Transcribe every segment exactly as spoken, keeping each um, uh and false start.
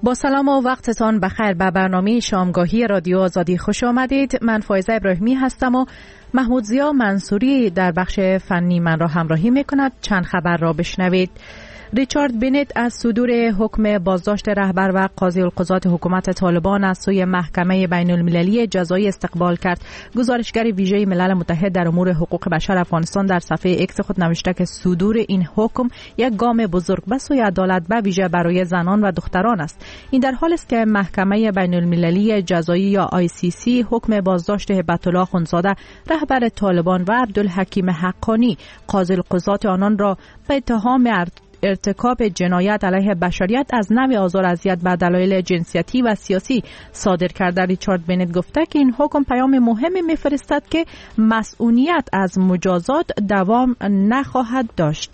با سلام و وقتتان بخیر به برنامه شامگاهی رادیو آزادی خوش آمدید. من فایزه ابراهیمی هستم و محمود ضیا منصوری در بخش فنی من را همراهی می کند. چند خبر را بشنوید. ریچارد بنت از صدور حکم بازداشت رهبر و قاضی القضات حکومت طالبان از سوی محکمه بین المللی جزایی استقبال کرد. گزارشگر ویژه ملل متحد در امور حقوق بشر افغانستان در صفحه ایکس خود نوشته که صدور این حکم یک گام بزرگ به سوی عدالت به ویژه برای زنان و دختران است. این در حالی است که محکمه بین المللی جزایی یا آی سی سی حکم بازداشت هبت الله اخوندزاده رهبر طالبان و عبدالحکیم حقانی قاضی القضات آنان را به اتهام ارتکاب جنایت علیه بشریت از نوع آزار و اذیت به دلایل جنسیتی و سیاسی صادر کرده. ریچارد بنت گفته که این حکم پیام مهمی می‌فرستد که مسئولیت از مجازات دوام نخواهد داشت.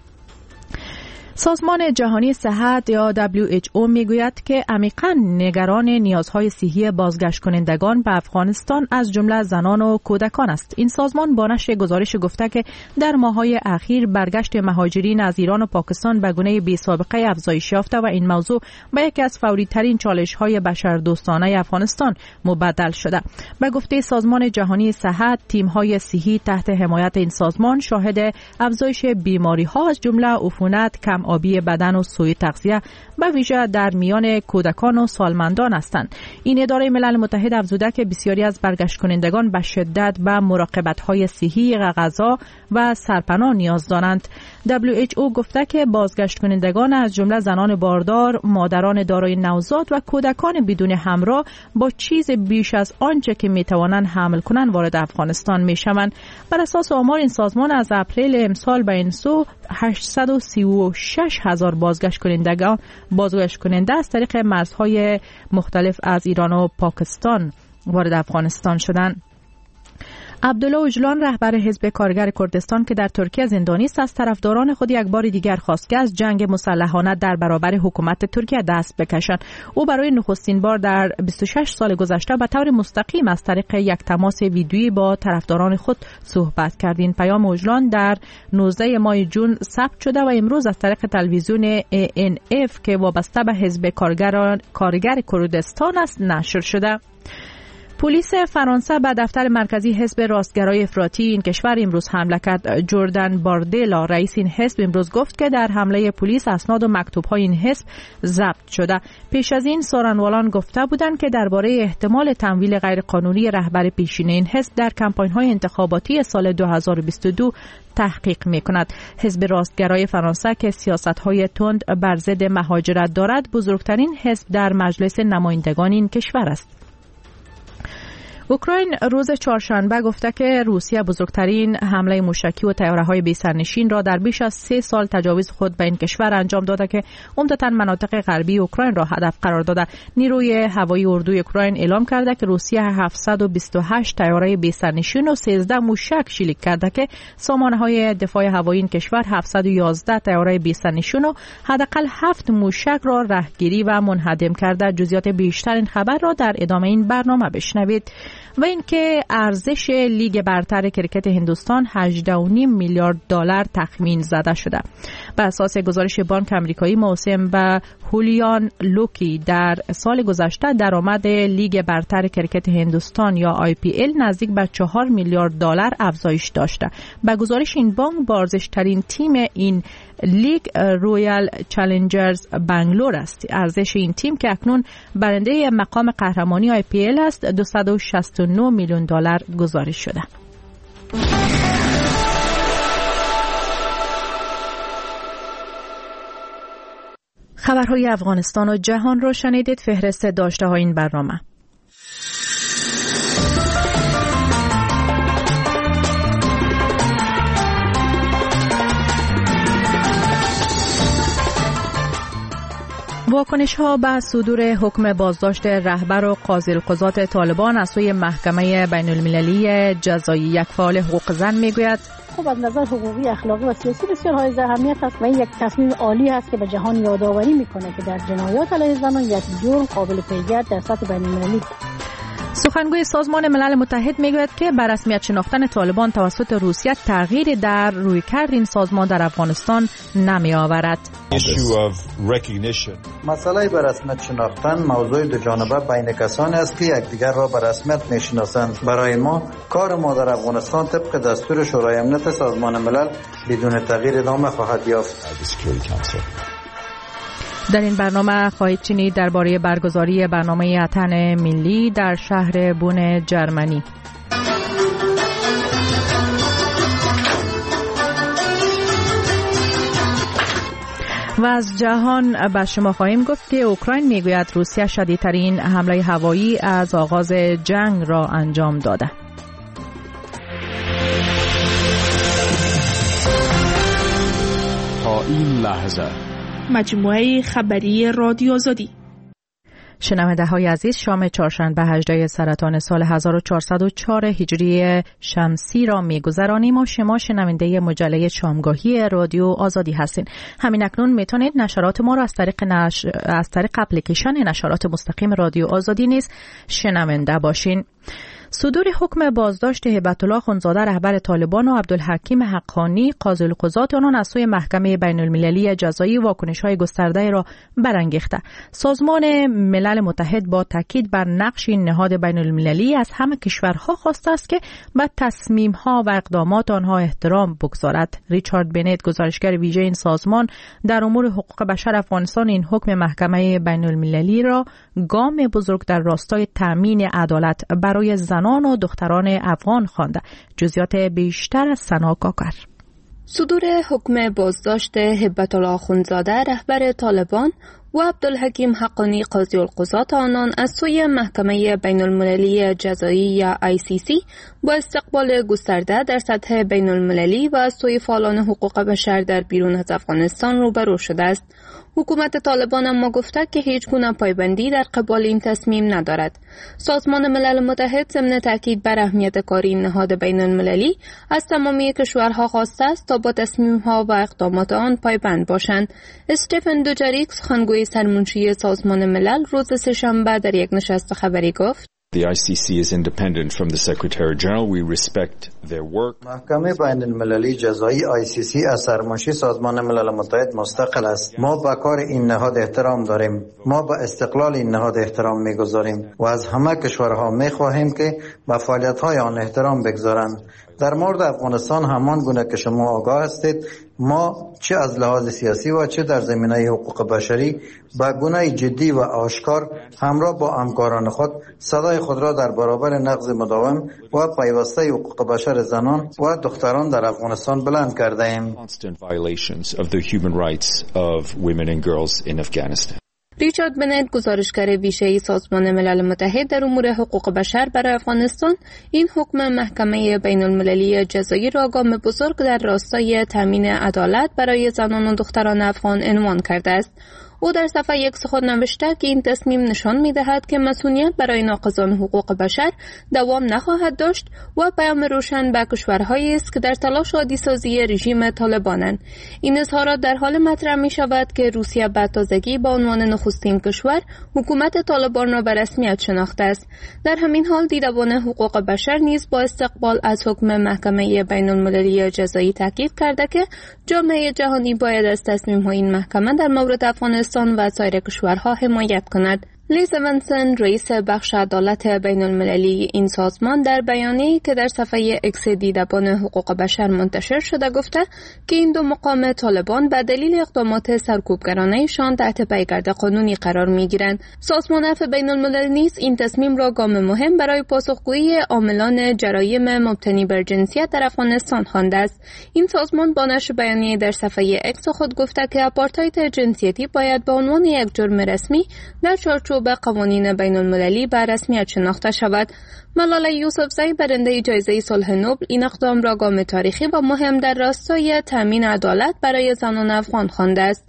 سازمان جهانی صحت یا دبلیو اچ او میگوید که عمیقاً نگران نیازهای صحی بازگشت کنندگان به افغانستان از جمله زنان و کودکان است. این سازمان با نشر گزارش گفته که در ماه‌های اخیر برگشت مهاجرین از ایران و پاکستان به گونه بی‌سابقه افزایش یافته و این موضوع به یکی از فوری‌ترین چالش‌های بشردوستانه افغانستان مبدل شده. به گفته سازمان جهانی صحت، تیم‌های صحی تحت حمایت این سازمان شاهد افزایش بیماری‌ها از جمله عفونت، کم آبی بدن و سوء تغذیه به ویژه در میان کودکان و سالمندان هستند. این اداره ملل متحد افزوده که بسیاری از برگشت کنندگان به شدت به مراقبت‌های صحی، غذا و سرپناه نیاز دارند. دبلیو اچ او گفته که بازگشت کنندگان از جمله زنان باردار، مادران دارای نوزاد و کودکان بدون همراه با چیز بیش از آنچه که میتوانند حمل کنند وارد افغانستان میشوند. بر اساس آمار این سازمان از اپریل امسال به این سو هشتصد و سی و شش هزار بازگشت کنندگان بازگشت کننده از طریق مرزهای مختلف از ایران و پاکستان وارد افغانستان شدند. عبدالله اوجلان رهبر حزب کارگر کردستان که در ترکیه زندانی است از طرفداران خود یک بار دیگر خواست که از جنگ مسلحانه در برابر حکومت ترکیه دست بکشند. او برای نخستین بار در بیست و شش سال گذشته به طور مستقیم از طریق یک تماس ویدیویی با طرفداران خود صحبت کرد. این پیام اوجلان در نوزده ماه ژوئن ثبت شده و امروز از طریق تلویزیون ای ان اف که وابسته به حزب کارگر کارگر کردستان است نشر شده. پلیس فرانسه به دفتر مرکزی حزب راستگرای افراطی این کشور امروز حمله کرد. جردن باردلا رئیس این حزب امروز گفت که در حمله پلیس اسناد و مکتوب‌های این حزب ضبط شده. پیش از این سارنوالان گفته بودند که درباره احتمال تمویل غیرقانونی رهبر پیشین این حزب در کمپاین‌های انتخاباتی سال دو هزار و بیست و دو تحقیق می‌کند. حزب راستگرای فرانسه که سیاست‌های تند بر ضد مهاجرت دارد، بزرگترین حزب در مجلس نمایندگان این کشور است. اوکراین روز چهارشنبه گفته که روسیه بزرگترین حمله موشکی و طیاره‌های بی‌سرنشین را در بیش از سه سال تجاوز خود به این کشور انجام داده که عمدتاً مناطق غربی اوکراین را هدف قرار داده. نیروی هوایی اردوی اوکراین اعلام کرده که روسیه هفتصد و بیست و هشت طیاره بی‌سرنشین و سیزده موشک شلیک کرده که سامانه‌های دفاع هوایی این کشور هفتصد و یازده طیاره بی‌سرنشین و حداقل هفت موشک را رهگیری و منهدم کرده. جزئیات بیشتر این خبر را در ادامه این برنامه بشنوید. و اینکه ارزش لیگ برتر کرکت هندوستان هجده و نیم میلیارد دلار تخمین زده شده. بر اساس گزارش بانک آمریکایی موسم به هولیان لوکی در سال گذشته درآمد لیگ برتر کرکت هندوستان یا آی پی ال نزدیک به چهار میلیارد دلار افزایش داشته. به گزارش این بانک با ارزش‌ترین تیم این لیگ رویال چالنجرز بنگلور است. ارزش این تیم که اکنون برنده مقام قهرمانی آی پی ال است دویست و شصت و نه میلیون دلار گزارش شده. خبرهای افغانستان و جهان را شنیدید. فهرست داشته های این برنامه: واکنش ها به صدور حکم بازداشت رهبر و قاضی القضات طالبان از سوی محکمه بین المللی جزایی. یک فعال حقوق زن میگوید خب از نظر حقوقی، اخلاقی و سیاسی بسیار حائز اهمیت است و این یک تصمیم عالی است که به جهان یادآوری میکنه که در جنایات علیه زنان یک جرم قابل پیگرد در سطح بین المللی. سخنگوی سازمان ملل متحد میگوید که بر رسمیت شناختن طالبان توسط روسیه تغییری در رویکرد این سازمان در افغانستان نمی آورد. مسئله بر رسمیت شناختن موضوع دو جانبه بین کسانی است که یکدیگر را بر رسمیت میشناسند. برای ما کار ما در افغانستان طبق دستور شورای امنیت سازمان ملل بدون تغییر ادامه خواهد یافت. در این برنامه خواهید شنید درباره برگزاری برنامه اتن ملی در شهر بون جرمنی. و از جهان به شما خواهیم گفت که اوکراین میگوید روسیه شدیدترین حمله هوایی از آغاز جنگ را انجام داده. تا این لحظه مجموعه خبری رادیو آزادی. شنونده های عزیز، شام چهارشنبه هجدهم سرطان سال هزار و چهارصد و چهار هجری شمسی را می‌گذرانیم و شما شنونده مجله شامگاهی رادیو آزادی هستین. همین اکنون میتونید نشرات ما را از طریق نش... از طریق اپلیکیشن نشرات مستقیم رادیو آزادی نیز شنونده باشین. صدور حکم بازداشت هبت الله اخوندزاده رهبر طالبان و عبدالحکیم حقانی قاضی القضات آنان از سوی محکمه بین المللی جزایی واکنش‌های گسترده را برانگیخته. سازمان ملل متحد با تاکید بر نقش این نهاد بین المللی از همه کشورها خواسته است که به تصمیم‌ها و اقدامات آنها احترام بگذارد. ریچارد بنت، گزارشگر ویژه این سازمان در امور حقوق بشر افغانستان، این حکم محکمه بین المللی را گام بزرگ در راستای تامین عدالت برای زنان و دختران افغان خوانده. جزئیات بیشتر از سنا کاکر. صدور حکم بازداشت هبت الله اخوندزاده رهبر طالبان و عبدالحکیم حقانی قاضی القضات آنان از سوی محکمه بین المللی جزایی یا آی سی سی با استقبال گسترده در سطح بین المللی و از سوی فعالان حقوق بشر در بیرون از افغانستان روبرو شده است. حکومت طالبان اما گفته که هیچ گونه پایبندی در قبال این تصمیم ندارد. سازمان ملل متحد ضمن تاکید بر اهمیت کار این نهاد بین المللی از تمامی کشورها خواسته است تا با تصمیم‌ها و اقدامات آن پایبند باشند. استفن دوجاریک، سخنگوی سرمنشی سازمان ملل، روز سه‌شنبه در یک نشست خبری گفت: The آی سی سی is independent from the Secretary General. We respect their work. محکمه بین المللی جزایی آی سی سی از سرمنشی سازمان ملل متحد مستقل است. ما به کار این نهاد احترام داریم. ما به استقلال این نهاد احترام می‌گذاریم و از همه کشورها می‌خواهیم که به فعالیت‌های آن احترام بگذارند. در مورد افغانستان همان گونه که شما آگاه هستید، ما چه از لحاظ سیاسی و چه در زمینه حقوق بشری به گونه جدی و آشکار همراه با همکاران خود صدای خود را در برابر نقض مداوم و پیوسته حقوق بشر زنان و دختران در افغانستان بلند کرده ایم. ریچارد بنت، گزارشگر ویژه سازمان ملل متحد در امور حقوق بشر برای افغانستان، این حکم محکمه بین المللی جزایی را گام بزرگ در راستای تامین عدالت برای زنان و دختران افغان عنوان کرده است. او در صفحه یک خود نوشته که این تصمیم نشان می‌دهد که مسئولیت برای ناقضان حقوق بشر دوام نخواهد داشت و پیام روشن به کشورهایی است که در تلاش عادی‌سازی رژیم طالبانند. این اظهارات در حال مطرح می‌شود که روسیه به تازگی با عنوان نخستین کشور حکومت طالبان را به رسمیت شناخته است. در همین حال دیدبان حقوق بشر نیز با استقبال از حکم محکمه بین المللی جزایی تاکید کرده که جامعه جهانی باید از تصمیم‌های این محکمه در مورد افغانستان و سایر کشورها حمایت کند. لیز ونسن، رئیس بخش عدالت بین المللی این سازمان، در بیانیه‌ای که در صفحه اکس دیدبان حقوق بشر منتشر شده گفته که این دو مقام طالبان به دلیل اقدامات سرکوبگرانه‌شان تحت پیگرد قانونی قرار می‌گیرند. سازمان عفو بین الملل نیز این تصمیم را گام مهم برای پاسخگویی عاملان جرایم مبتنی بر جنسیت در افغانستان خوانده است. این سازمان با نشر بیانیه در صفحه اکس خود گفته که آپارتاید جنسیتی باید به عنوان یک جرم رسمی در چارچوب به قوانین بین المللی به رسمیت شناخته شود. ملاله یوسفزئی، برنده جایزه صلح نوبل، این اقدام را گام تاریخی و مهم در راستای تامین عدالت برای زنان افغان خوانده است.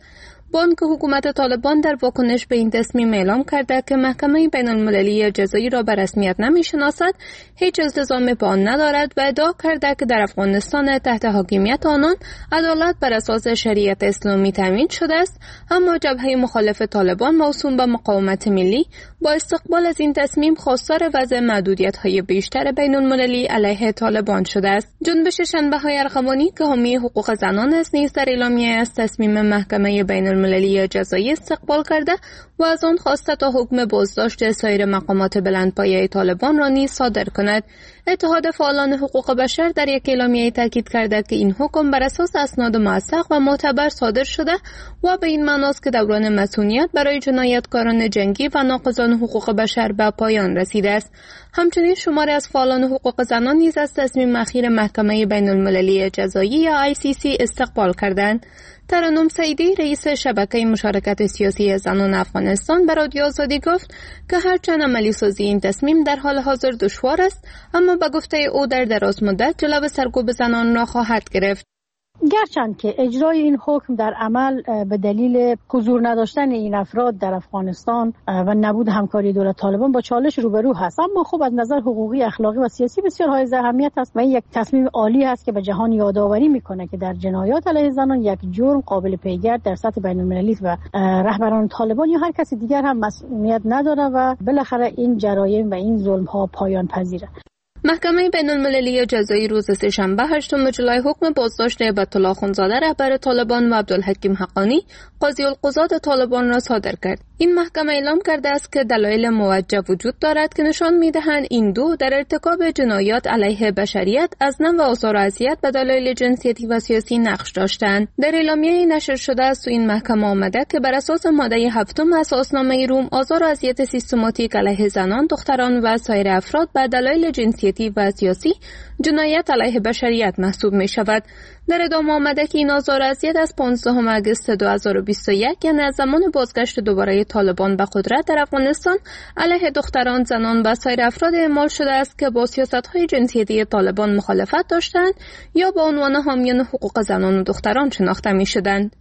بانک حکومت طالبان در واکنش به این تصمیم اعلام کرده که محکمه بین المللی جزایی را به رسمیت نمی‌شناسد، هیچ التزامی به آن ندارد و ادعا کرده که در افغانستان تحت حاکمیت آنان عدالت بر اساس شریعت اسلامی تامین شده است. اما جبهه مخالف طالبان موسوم به مقاومت ملی با استقبال از این تصمیم خواستار وضع محدودیت‌های بیشتر بین المللی علیه طالبان شده است. جنبش شنبه‌های ارغوانی که حامی حقوق زنان است نیز در اعلامیه از تصمیم محکمه بین المللی جزایی استقبال کرده و از آن خواسته تا حکم بازداشت سایر مقامات بلندپایه طالبان را نیز صادر کند. اتحاد فعالان حقوق بشر در یک اعلامیه تاکید کرده که این حکم بر اساس اسناد موثق و معتبر صادر شده و به این معناست که دوران مسئولیت برای جنایتکاران جنگی و ناقضان حقوق بشر به پایان رسیده است. همچنین شماری از فعالان حقوق زنان نیز از تصمیم اخیر محکمه بین المللی جزایی یا آی سی سی استقبال کردند. ترنم سعیدی رئیس شبکه مشارکت سیاسی زنان افغانستان به رادیو آزادی گفت که هرچند عملی سازی این تصمیم در حال حاضر دشوار است، اما به گفته او در دراز مدت جلو سرکوب زنان را خواهد گرفت. گرچند که اجرای این حکم در عمل به دلیل حضور نداشتن این افراد در افغانستان و نبود همکاری دولت طالبان با چالش روبرو هست، اما خب از نظر حقوقی، اخلاقی و سیاسی بسیار حائز اهمیت است و این یک تصمیم عالی است که به جهان یادآوری میکنه که در جنایات علیه زنان یک جرم قابل پیگرد در سطح بین المللی و رهبران طالبان یا هر کسی دیگر هم مسئولیت نداره و بالاخره این جرایم و این ظلم ها پایان پذیره. محکمه بین المللی جزایی روز سه‌شنبه هشتم جولای حکم بازداشت هیبت‌الله اخوندزاده رهبر طالبان و عبدالحکیم حقانی قاضی القضات طالبان را صادر کرد. این محکمه اعلام کرده است که دلایل موجه وجود دارد که نشان می‌دهند این دو در ارتکاب جنایات علیه بشریت از نوع آزار و اذیت به دلایل جنسیتی و سیاسی نقش داشتند. در اعلامیه نشر شده است این محکمه آمده که بر اساس ماده هفتم اساسنامه روم آزار و اذیت سیستماتیک علیه زنان، دختران و سایر افراد به دلایل جنسیتی و سیاسی جنایت علیه بشریت محسوب می شود. در ادامه آمده که این آزار و اذیت از پانزدهم آگوست دو هزار و بیست و یک یعنی از زمان بازگشت دوباره طالبان به قدرت در افغانستان علیه دختران، زنان و سایر افراد اعمال شده است که با سیاست‌های جنسیتی طالبان مخالفت داشتند یا با عنوان حامیان حقوق زنان و دختران شناخته می شدند.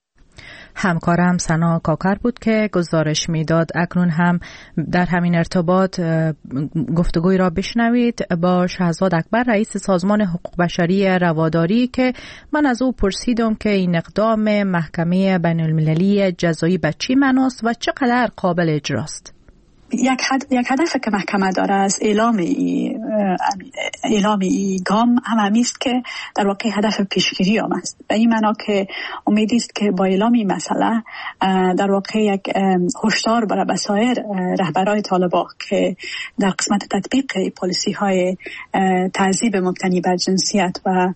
همکارم سنا کاکر بود که گزارش میداد. اکنون هم در همین ارتباط گفتگوی را بشنوید با شهزاد اکبر رئیس سازمان حقوق بشری رواداری که من از او پرسیدم که این اقدام محکمه بین المللی جزایی به چی معناست و چقدر قابل اجراست. یک حد یک هدف که محکمه داره از اعلام ای اعلام ای گام هم همی است که در واقع هدف پیشگیری هم است. به این معنا که امیدی است که با اعلام این مسئله در واقع یک هشدار برای بسایر رهبران طالبان که در قسمت تطبیق پالیسی های تعذیب مبتنی بر جنسیت و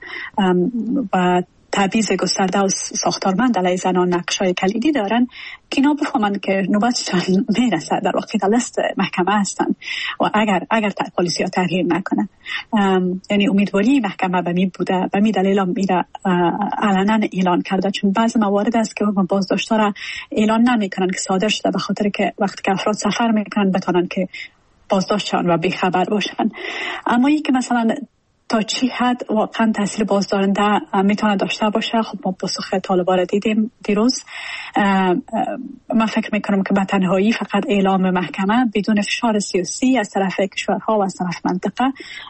و تبعیض گسترده و ساختارمند علیه زنان نقش‌های کلیدی دارن که اینا بفهمند که نوبتشان میرسه، در واقع در لیست محکمه هستن و اگر اگر پالیسی ها تغییر نکنه، یعنی امیدواری محکمه به می بوده، به می دلیل میره علنا اعلان کرده، چون بعضی موارد است که حکم بازداشت را اعلان نمیکنن که صادر شده، به خاطر که وقتی که افراد سفر میکنن بتونن که بازداشت شون و بیخبر باشن. اما این که مثلا تا چی حد واقعا تاثیر بازدارنده میتونه داشته باشه، خب ما پاسخ طالبان را دیدیم دیروز. من فکر میکنم که به تنهایی فقط اعلام محکمه بدون فشار سیاسی از طرف کشورها و از طرف منطقه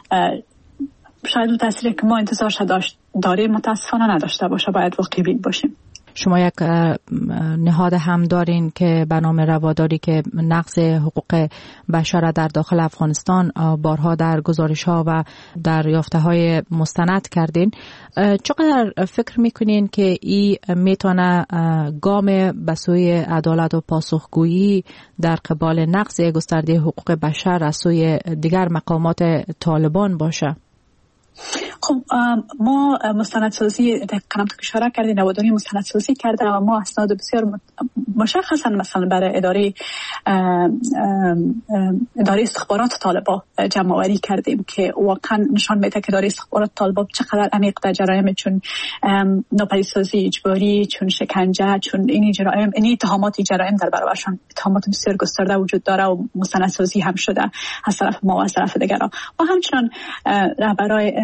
شاید اون تاثیری که ما انتظارش داریم متاسفانه نداشته باشه. باید واقعی بین باشیم. شما یک نهاد هم دارین که به نام رواداری که نقض حقوق بشر در داخل افغانستان بارها در گزارش ها و در یافته های مستند کردین. چقدر فکر میکنین که این میتونه گام به سوی عدالت و پاسخگویی در قبال نقض گسترده حقوق بشر از سوی دیگر مقامات طالبان باشه؟ خب ما مستندسازی کنم که اشاره کردیم، نواداری مستندسازی کرده و ما اسناد بسیار مشخصا مثلا برای اداره اداره استخبارات طالبان جمع آوری کردیم که واقعا نشان میده که اداره استخبارات طالبان چقدر عمیق در جرایم چون ناپدیدسازی اجباری، چون شکنجه، چون این جرایم، این اتهامات جرایم در برابرشان اتهامات بسیار گسترده وجود داره و مستندسازی هم شده از طرف ما و از طرف دیگران. و همچنان رهبران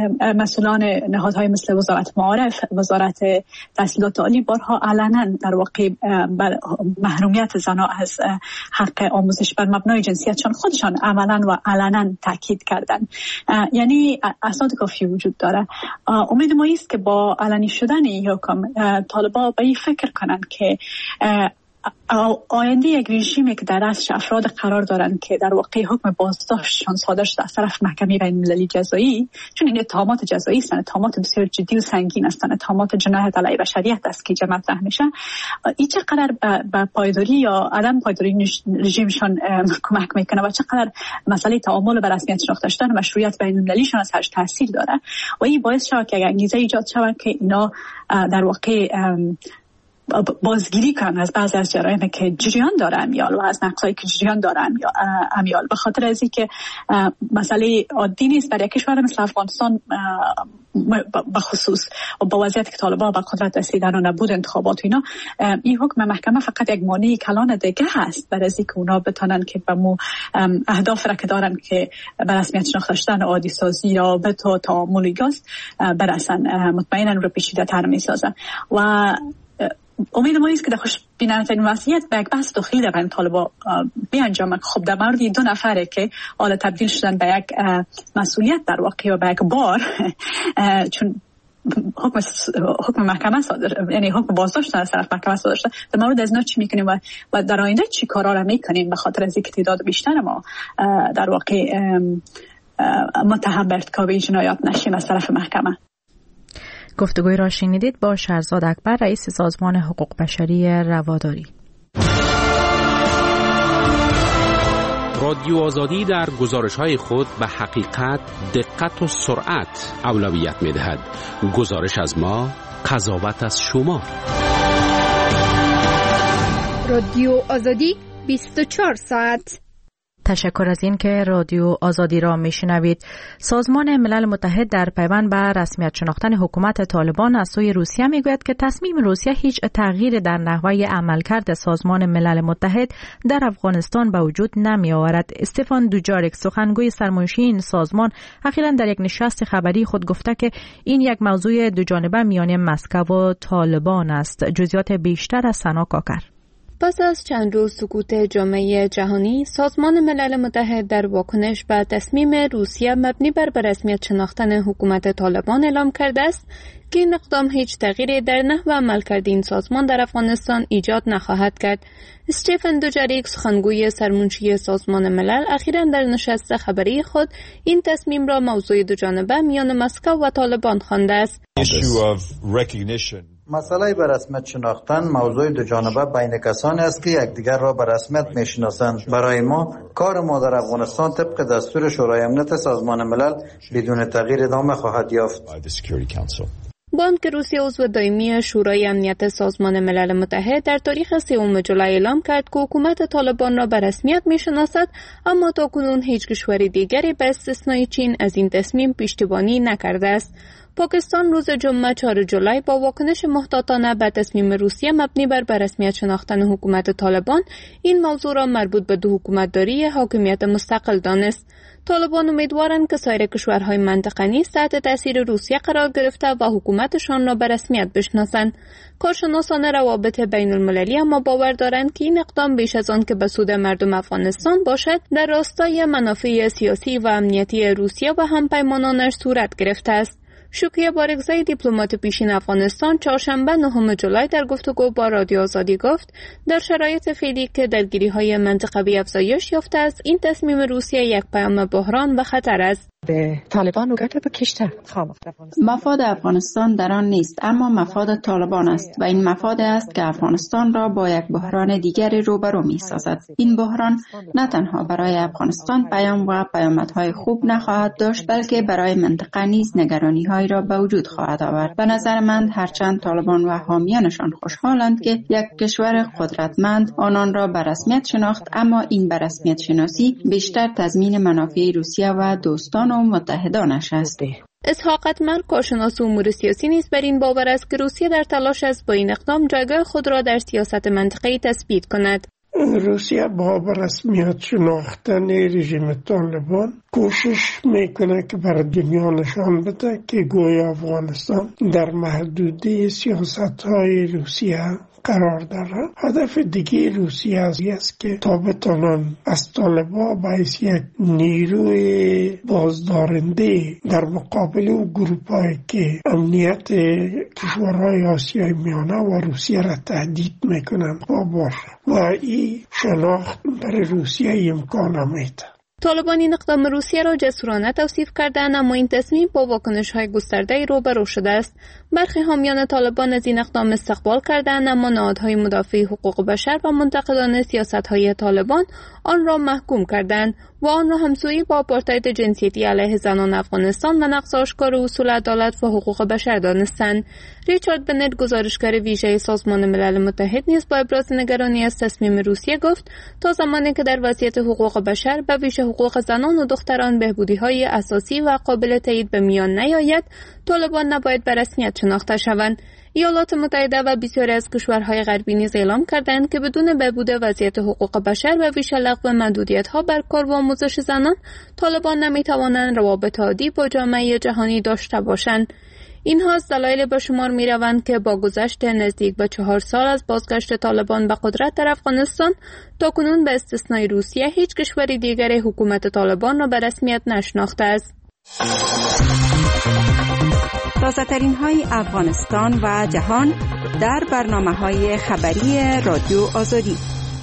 مسئولان نهادهای مثل وزارت معارف، وزارت تحصیلات عالی بارها علنا در واقع محرومیت زنها از حق آموزش بر مبنای جنسیتشان خودشان عملا و علنا تاکید کردند. یعنی اسناد کافی وجود داره. امید ما است که با علنی شدن این حکم طالبان به این فکر کنند که آینده یک رژیمی که در دست افراد قرار دارند که در واقع حکم بازداشتشان صادر شده از طرف محکمه بین المللی جزایی، چون این اتهامات جزایی هستند، اتهامات بسیار جدی و سنگین هستند، اتهامات جنایت علیه بشریت است که مطرح میشه، این چقدر به پایداری یا عدم پایداری رژیمشان کمک میکنه و چقدر مسئله تعامل به رسمیت شناخته شدن مشروعیت بین المللیشان از هرش تاثیر داره و این باعث شود که انگیزه ایجاد شود که اینا در واقع بازگیری کنن از بعضی از جرایم که جریان داره امیال و از نقصایی که جریان داره امیال، به خاطر از اینکه مسئله عادی نیست برای کشور مثل افغانستان به خصوص و با وضعیت که طالبان به قدرت رسیدن و نبود انتخابات و اینا، این حکم محکمه فقط یک مانع کلان دیگه هست برای اینکه اونا بتونن که به مو اهداف را که دارن که به رسمیت شناخته شدن عادی سازی یا به تو تعامل گاز برسن، مطمئنا رو پیچیده تر میسازن و امید ما است که در خوش بیننده وضعیت به یک بحث داخلی در بین طالبان بیانجامه. خب در مورد دو نفره که حالا تبدیل شدن به یک مسئولیت در واقع و به یک بار، چون حکم حکم محکمه صادر، یعنی حکم بازداشت از طرف محکمه صادر شده، در مورد از اینا چی میکنیم و, و در آینده چی کارا را میکنیم به خاطر از اینکه تعداد بیشتر ما در واقع متهم به ارتکاب این جنایات نشیم از طرف محکمه. گفتگوی را شنیدید با شهرزاد اکبر، رئیس سازمان حقوق بشری رواداری. رادیو آزادی در گزارش‌های خود به حقیقت، دقت و سرعت اولویت می‌دهد. گزارش از ما، قضاوت از شما. رادیو آزادی بیست و چهار ساعت. تشکر از این که رادیو آزادی را میشنوید. سازمان ملل متحد در پیوند به رسمیت شناختن حکومت طالبان از سوی روسیه میگوید که تصمیم روسیه هیچ تغییر در نحوه عملکرد سازمان ملل متحد در افغانستان به وجود نمی آورد. استفان دوجاریک، سخنگوی سرمنشی این سازمان، اخیراً در یک نشست خبری خود گفته که این یک موضوع دوجانبه میان مسکو و طالبان است. جزئیات بیشتر از سنا کاکر. پس از چند روز سکوت جامعه جهانی، سازمان ملل متحد در واکنش به تصمیم روسیه مبنی بر رسمیت شناختن حکومت طالبان اعلام کرده است که این اقدام هیچ تغییری در نحو عملکرد این سازمان در افغانستان ایجاد نخواهد کرد. استفان دوجاریک، سخنگوی سرمنشی سازمان ملل، اخیراً در نشست خبری خود این تصمیم را موضوع دوجانبه میان مسکو و طالبان خوانده است. مسئله به رسمیت شناختن موضوع دو جانبه بین کسانی است که یکدیگر را به رسمیت میشناسند. برای ما کار ما در افغانستان طبق دستور شورای امنیت سازمان ملل بدون تغییر ادامه خواهد یافت. بانک روسیه عضو دائمی شورای امنیت سازمان ملل متحد در تاریخ سوم جولای اعلام کرد که حکومت طالبان را به رسمیت میشناسد، اما تاکنون هیچ کشور دیگری به استثنای چین از این تصمیم پشتیبانی نکرده است. پاکستان روز جمعه چهارم جولای با واکنش محتاطانه به تصمیم روسیه مبنی بر رسمیت شناختن حکومت طالبان این موضوع را مربوط به دو حکومتداری حاکمیت مستقل دانست. طالبان امیدوارند که سایر کشورهای منطقه نیز تحت تاثیر روسیه قرار گرفته و حکومتشان را به رسمیت بشناسند. کارشناسان روابط بین المللی اما باور دارند که این اقدام بیش از آن که به سود مردم افغانستان باشد، در راستای منافع سیاسی و امنیتی روسیه و همپیمانانش صورت گرفته است. شکریه بارگزای، دیپلمات پیشین افغانستان، چهارشنبه نهم جولای در گفتگو با رادیو آزادی گفت در شرایط فعلی که درگیری‌های منطقه‌ای افزایش یافته است، این تصمیم روسیه یک پیام بحران و خطر است. طالبان مفاد افغانستان در آن نیست، اما مفاد طالبان است و این مفاد است که افغانستان را با یک بحران دیگری روبرو می سازد. این بحران نه تنها برای افغانستان پیام و پیامدهای خوب نخواهد داشت، بلکه برای منطقه نیز نگرانی‌هایی را به وجود خواهد آورد. به نظر من هرچند طالبان و حامیانشان خوشحالند که یک کشور قدرتمند آنان را به رسمیت شناخت، اما این به رسمیت شناسی بیشتر تضمین منافع روسیه و دوستان و متحدانش است. اسحاق اتمر، کارشناس امور سیاسی، نیز بر این باور است که روسیه در تلاش است با این اقدام جایگاه خود را در سیاست منطقه‌ای تثبیت کند. روسیه با رسمیت شناختن رژیم طالبان کوشش میکنه که بر دنیا نشان بده که گویا افغانستان در محدوده سیاست های روسیه قرار داره. هدف دیگه روسیه است که تا بتانن از طالبان به یک نیروی بازدارنده در مقابل او گروپایی که امنیت کشورهای آسیای میانه و روسیه را تهدید میکنن باشه و این شناخت برای روسیه امکان میده. طالبان این اقدام روسیه را جسورانه توصیف کردند، اما این تصمیم با واکنش‌های گسترده روبرو شده است. برخی حامیان طالبان از این اقدام استقبال کردند، اما نهادهای مدافع حقوق بشر و منتقدان سیاست‌های طالبان آن را محکوم کردند و آن را همسویی با آپارتاید جنسیتی علیه زنان افغانستان و نقض آشکار اصول عدالت و حقوق بشر دانستند. ریچارد بنت، گزارشگر ویژه سازمان ملل متحد، نیز با ابراز نگرانی از تصمیم روسیه گفت تا زمانی که در وضعیت حقوق بشر به ویژه حقوق زنان و دختران بهبودی‌های اساسی و قابل تایید به میان نیاید، طالبان نباید به رسمیت شناخته شوند. ایالات متحده و بسیاری از کشورهای غربی نیز اعلام کردند که بدون بهبود وضعیت حقوق بشر و ویژه لغو محدودیت‌ها بر کار و آموزش زنان، طالبان نمی‌توانند روابط عادی با جامعه جهانی داشته باشند. اینها از دلایل به شمار می روند که با گذشت نزدیک به چهار سال از بازگشت طالبان به قدرت در افغانستان، تاکنون به استثنای روسیه هیچ کشور دیگر حکومت طالبان را به رسمیت نشناخته است. تازه‌ترین های افغانستان و جهان در برنامه‌های خبری رادیو آزادی.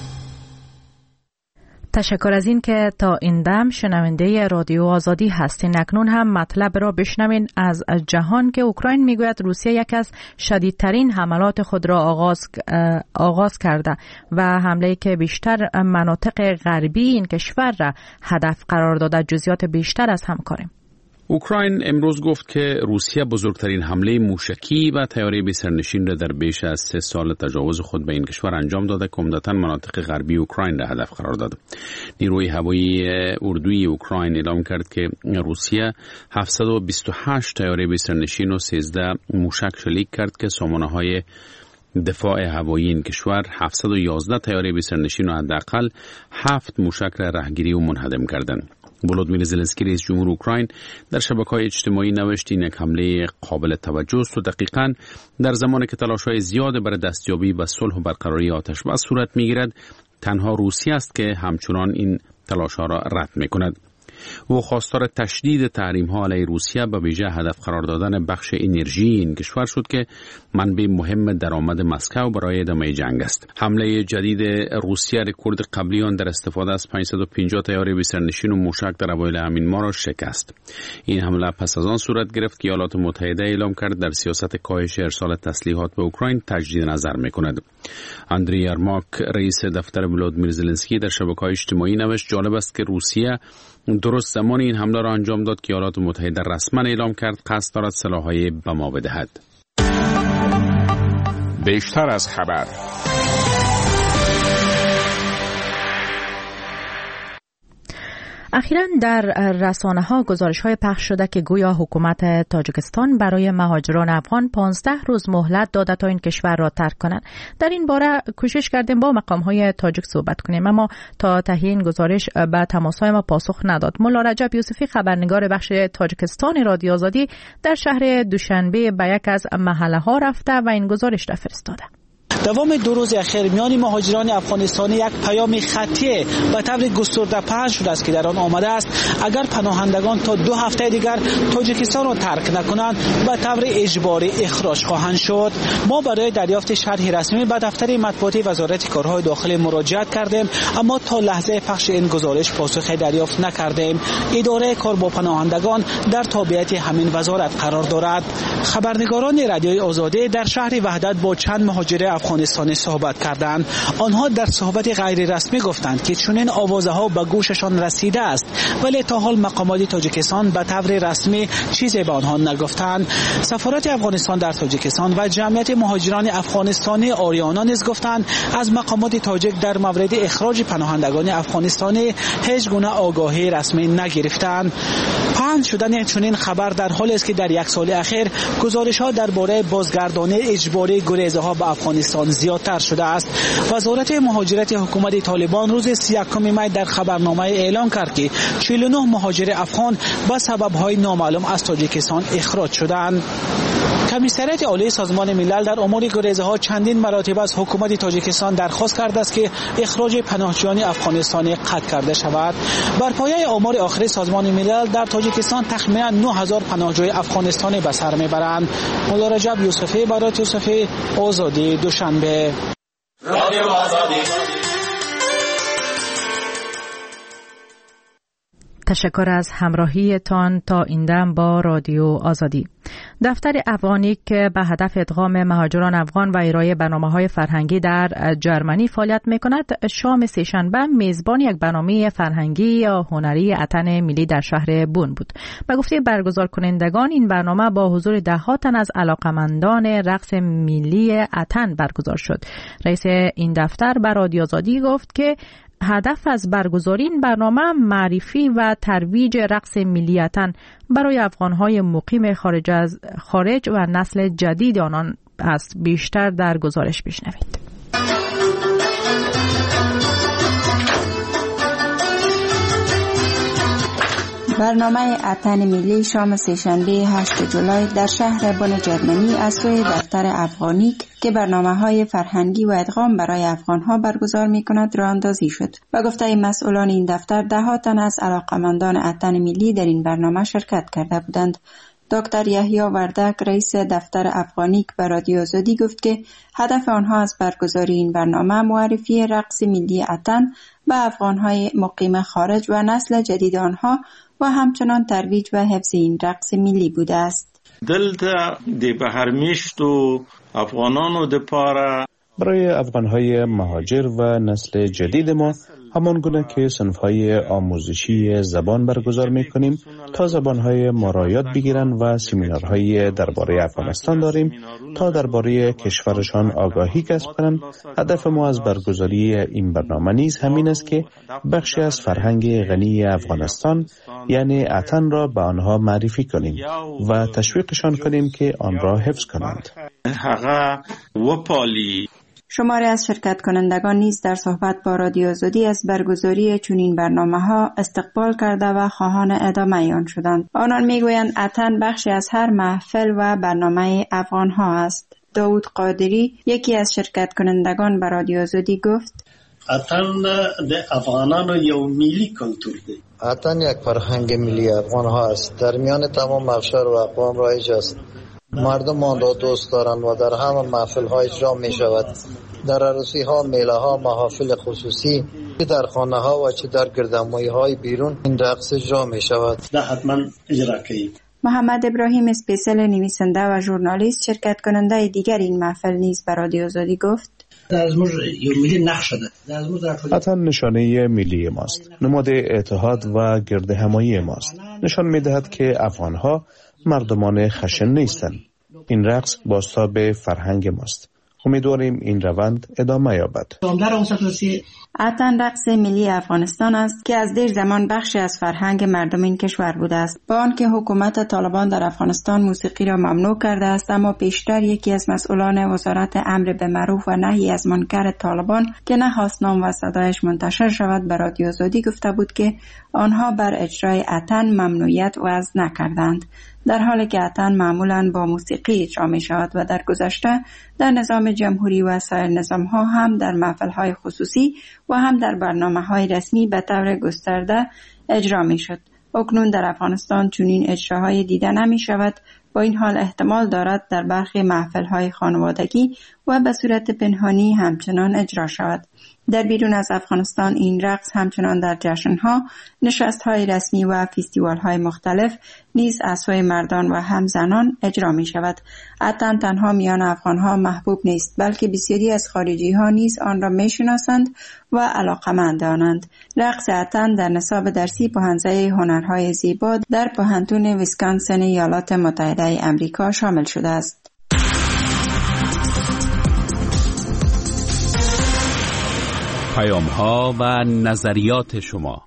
تشکر از این که تا این دم شنونده رادیو آزادی هستین. اکنون هم مطلب را بشنوین از جهان که اوکراین میگوید روسیه یک از شدیدترین حملات خود را آغاز آغاز کرده و حمله‌ای که بیشتر مناطق غربی این کشور را هدف قرار داده. جزئیات بیشتر از همکاریم. اوکراین امروز گفت که روسیه بزرگترین حمله موشکی و طیاره بی سرنشین را در بیش از سه سال تجاوز خود به این کشور انجام داده که عمدتاً مناطق غربی اوکراین را هدف قرار داد. نیروی هوایی اردوی اوکراین اعلام کرد که روسیه هفتصد و بیست و هشت طیاره بی سرنشین و سیزده موشک شلیک کرد که سامانه‌های دفاع هوایی این کشور هفتصد و یازده طیاره بی سرنشین و حداقل هفت موشک را رهگیری و منهدم کردند. ولودیمیر زلنسکی رئیس جمهور اوکراین در شبکه‌های اجتماعی نوشت این یک حمله قابل توجه است و دقیقاً در زمانی که تلاش‌های زیاد برای دستیابی به صلح و برقراری آتش بس صورت می‌گیرد، تنها روسیه است که همچنان این تلاش‌ها را رد می‌کند. او خواستار تشدید تحریم‌ها علیه روسیه به ویژه هدف قرار دادن بخش انرژی این کشور شد که منبع مهم درآمد مسکو برای ادامه جنگ است. حمله جدید روسیه رکورد قبلی آن در استفاده از پانصد و پنجاه طیاره بی سرنشین و موشک در اوایل همین ماه را شکست. این حمله پس از آن صورت گرفت که ایالات متحده اعلام کرد در سیاست کاهش ارسال تسلیحات به اوکراین تجدید نظر می‌کند. اندری یرماک رئیس دفتر ولودیمیر زلنسکی در شبکه‌های اجتماعی نوشت جالب است که روسیه درست زمان این حمله را انجام داد که ایالات متحده رسما اعلام کرد قصد دارد سلاح‌های بما بدهد. بیشتر از خبر. اخیراً در رسانه‌ها گزارش‌های پخش شده که گویا حکومت تاجیکستان برای مهاجران افغان پانزده روز مهلت داده تا این کشور را ترک کنند. در این باره کوشش کردیم با مقام‌های تاجیک صحبت کنیم، اما تا تهیه این گزارش به تماس‌های ما پاسخ نداد. ملا رجب یوسفی خبرنگار بخش تاجیکستان رادیو آزادی در شهر دوشنبه به یک از محله‌ها رفته و این گزارش را فرستاده. دوام دو روز اخیر میان مهاجران افغانستانی یک پیام خطی به طور گسترده پخش شده است که در آن آمده است اگر پناهندگان تا دو هفته دیگر تاجیکستان را ترک نکنند به طور اجباری اخراج خواهند شد. ما برای دریافت شرح رسمی به دفتر مطبوعاتی وزارت کارهای داخلی مراجعت کردیم، اما تا لحظه پخش این گزارش پاسخی دریافت نکردیم. اداره کار با پناهندگان در تابعیت همین وزارت قرار دارد. خبرنگاران رادیوی آزادی در شهر وحدت با چند مهاجر افغانستانی صحبت کردند. آنها در صحبت غیر رسمی گفتند که چنین آوازها به گوششان رسیده است، ولی تا حال مقامات تاجیکستان به طور رسمی چیزی به آنها نگفتند. سفارت افغانستان در تاجیکستان و جمعیت مهاجران افغانستانی آریانا نیز گفتند از مقامات تاجیک در مورد اخراج پناهندگان افغانستانی هیچ گونه آگاهی رسمی نگرفتند. پخش شدن چنین خبر در حالی است که در یک سال اخیر گزارش‌ها درباره بازگردانی اجباری گریزها به افغانستان تاجیکستان زیادتر شده است. وزارت مهاجرت حکومت طالبان روز سی و یکم می در خبرنامه اعلام کرد که چهل و نه مهاجر افغان به سبب‌های نامعلوم از تاجیکستان اخراج شدند. کمیسریت عالی سازمان ملل در امور گریزها چندین مراتب از حکومت تاجیکستان درخواست کرده است که اخراج پناهجویان افغانستانی قطع کرده شود. بر پایه آمار آخر سازمان ملل در تاجیکستان تخمیناً نه هزار پناهجوی افغانستانی به سر میبرند. مولا رجب یوسفی برای یوسفی، آزادی دوشنبه. رادیو آزادی. تشکر از همراهیتان تا این دم با رادیو آزادی. دفتر افغانیک که به هدف ادغام مهاجران افغان و ارائه برنامه‌های فرهنگی در جرمنی فعالیت می‌کند، شام سه‌شنبه میزبان یک برنامه فرهنگی یا هنری اتن ملی در شهر بون بود. به گفته برگزار کنندگان این برنامه با حضور ده‌ها تن از علاقمندان رقص ملی اتن برگزار شد. رئیس این دفتر به رادیو آزادی گفت که هدف از برگزاری این برنامه معرفی و ترویج رقص ملی اتن برای افغان‌های مقیم خارج از خارج و نسل جدید آنان است. بیشتر در گزارش بشنوید. برنامه اتن ملی شام سه‌شنبه هشتم جولای در شهر بن جرمنی از سوی دفتر افغانیک که برنامه‌های فرهنگی و ادغام برای افغان‌ها برگزار می‌کند راه اندازی شد. با گفته مسئولان این دفتر، ده تن از علاقمندان اتن ملی در این برنامه شرکت کرده بودند. دکتر یحیی وردک رئیس دفتر افغانیک به رادیو آزادی گفت که هدف آنها از برگزاری این برنامه معرفی رقص ملی اتن به افغان‌های مقیم خارج و نسل جدید آنها و همچنان ترویج و حفظ این رقص ملی بوده است. دلتا دی بهرمیشت و افغانانو د پاره برای افغان‌های مهاجر و نسل جدید ما همان گونه که صنف‌های آموزشی زبان برگزار می‌کنیم تا زبان‌های ما را یاد بگیرند و سمینارهای درباره افغانستان داریم تا درباره کشورشان آگاهی کسب کنند. هدف ما از برگزاری این برنامه نیز همین است که بخشی از فرهنگ غنی افغانستان یعنی اتن را به آنها معرفی کنیم و تشویقشان کنیم که آن را حفظ کنند. هغه وپالی. شماری از شرکت کنندگان نیز در صحبت با رادیو آزادی از برگزاری چنین برنامه‌ها استقبال کرده و خواهان ادامه آن شدند. آنان میگویند اتن بخشی از هر محفل و برنامه افغان‌ها است. داود قادری یکی از شرکت کنندگان به رادیو آزادی گفت: اتن د افغانانو یو ملی کلتور دی. اتن یک فرهنگ ملی افغان‌ها است. در میان تمام اقشار و اقوام رایج است. مردم آن را دوست دارند و در همه محفل‌ها اجرا می شود. در عروسی‌ها، میله‌ها، محافل خصوصی، چه در خانه‌ها و چه در گردنمایی‌های بیرون این رقص اجرا می شود. ده حتما اجرا کنید. محمد ابراهیم اسپیسل نویسنده و ژورنالیست شرکت کننده دیگر این محفل نیز به رادیو آزادی گفت: دازموز یو ملی نقش ده. اتن نشانه ملی ماست. نماد اتحاد و گرد همایی ماست. نشان می‌دهد که افغان‌ها مردمان خشن نیستند. این رقص بازتاب فرهنگ ماست. امیدواریم این روند ادامه یابد. اتن رقص ملی افغانستان است که از دیر زمان بخشی از فرهنگ مردم این کشور بوده است. با آنکه حکومت طالبان در افغانستان موسیقی را ممنوع کرده است، اما پیشتر یکی از مسئولان وزارت امر به معروف و نهی از منکر طالبان که نخواست نام و صدایش منتشر شود به رادیو آزادی گفته بود که آنها بر اجرای اتن ممنوعیت وضع نکردند، در حالی که اتن معمولاً با موسیقی اجرا می شود و در گذشته در نظام جمهوری و سایر نظام‌ها هم در محفل‌های خصوصی و هم در برنامه‌های رسمی به طور گسترده اجرا می شد. اکنون در افغانستان چنین اجراهای دیده نمی شود. با این حال احتمال دارد در برخی محفل‌های خانوادگی و به صورت پنهانی همچنان اجرا شود. در بیرون از افغانستان این رقص همچنان در جشن‌ها، نشست‌های رسمی و فستیوال‌های مختلف نیز از سوی مردان و هم زنان اجرا می‌شود. اتن تنها میان افغان‌ها محبوب نیست، بلکه بسیاری از خارجی‌ها نیز آن را می‌شناسند و علاقه‌مند آنند. رقص اتن در نصاب درسی پوهنځی هنرهای زیبا در پوهنتون ویسکانسن ایالات متحده آمریکا شامل شده است. پیام‌ها و نظریات شما.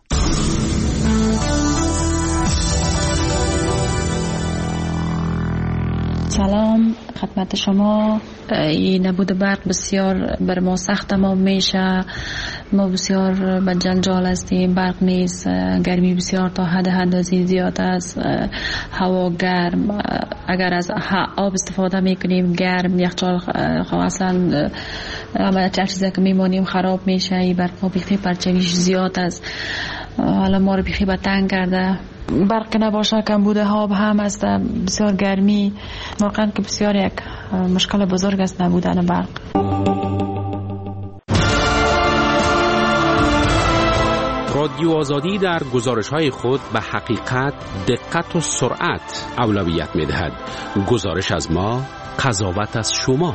سلام خدمت شما این نبود برق بسیار بر ما سخت تمام میشه. ما بسیار به جنجال هستیم، برق نیست، گرمی بسیار تا حد اندازی زیاد است، هوا گرم، اگر از آب استفاده میکنیم گرم، یخچال اصلا هر چیزی که میمانیم خراب میشه. این برق بیخی پرچویش زیاد است، حالا ما رو بیخی به تنگ کرده. برق نباشه کمبود آب هم است، بسیار گرمی، واقعا که بسیار یک مشکل بزرگ است نبودن برق. رادیو آزادی در گزارش‌های خود به حقیقت، دقت و سرعت اولویت می‌دهد. گزارش از ما، قضاوت از شما.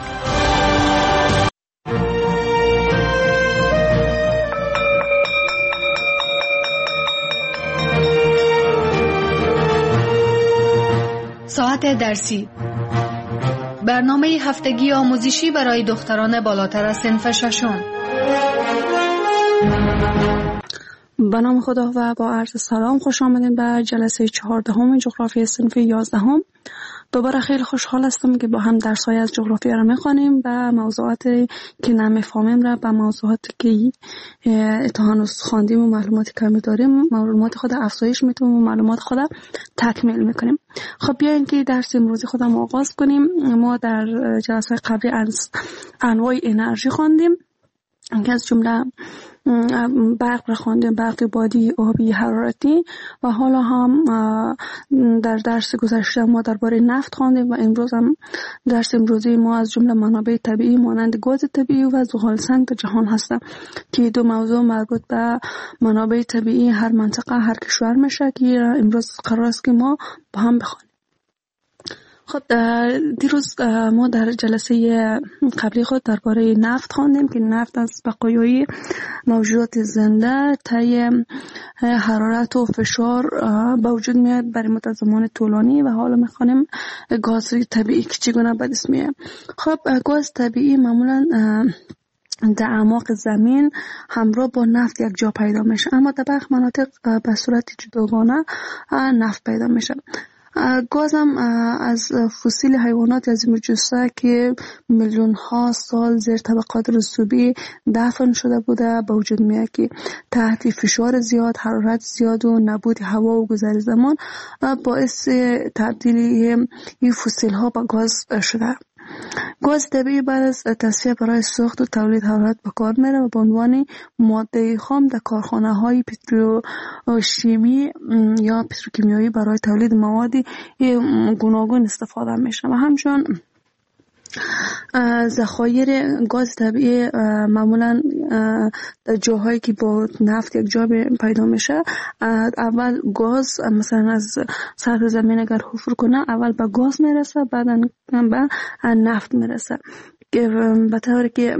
ساعت درسی، برنامه هفتگی آموزشی برای دختران بالاتر از صنف ششم. به نام خدا و با عرض سلام خوش آمدین به جلسه چهاردهم جغرافی صنف یازدهم. دوباره خیلی خوشحال هستم که با هم درس‌های از جغرافیا را می‌خوانیم و موضوعاتی که نمی‌فهمیم را با موضوعاتی که تا هنوز خواندیم و معلوماتی کمی داریم معلومات خود افزایش می‌دیم و معلومات خود تکمیل می‌کنیم. خب بیاین که درس امروزی خودم آغاز کنیم. ما در جلسه قبلی از انواع انرژی خواندیم که از جمله برق را خواندیم، برق بادی، آبی، حرارتی، و حالا هم در درس گذشته ما درباره نفت خواندیم و امروز هم درس امروزی ما از جمله منابع طبیعی مانند گاز طبیعی و زغال سنگ در جهان هستند که دو موضوع مربوط به منابع طبیعی هر منطقه هر کشور میشه که امروز قرار است که ما با هم بخوانیم. خب دیروز ما در جلسه قبلی خود درباره نفت خواندیم که نفت از بقایای موجودات زنده طی حرارت و فشار به وجود میاد برای مدت زمان طولانی و حالا میخوانیم گاز طبیعی که چگونه به دست میاد. خب گاز طبیعی معمولا در اعماق زمین همراه با نفت یک جا پیدا میشه، اما در برخی مناطق به صورت جداگانه نفت پیدا میشه. گاز هم از فسیل حیوانات عظیم الجثه که میلیون ها سال زیر طبقات رسوبی دفن شده بوده به وجود میاد که تحت فشار زیاد، حرارت زیاد و نبود هوا و گذر زمان باعث تبدیل این فسیل ها به گاز شده. گاز طبیعی بعد از تصفیه برای ساخت و تولید حرارت به کار میره و به عنوان ماده خام در کارخانه های پتروشیمی یا پتروکیمیایی برای تولید موادی گوناگون استفاده میشه و همچنین ذخایر گاز طبیعی معمولا در جاهایی که با نفت یک جا پیدا میشه، اول گاز مثلا از سطح زمین اگر حفر کنه اول به گاز میرسه، بعدا به نفت میرسه به طوری که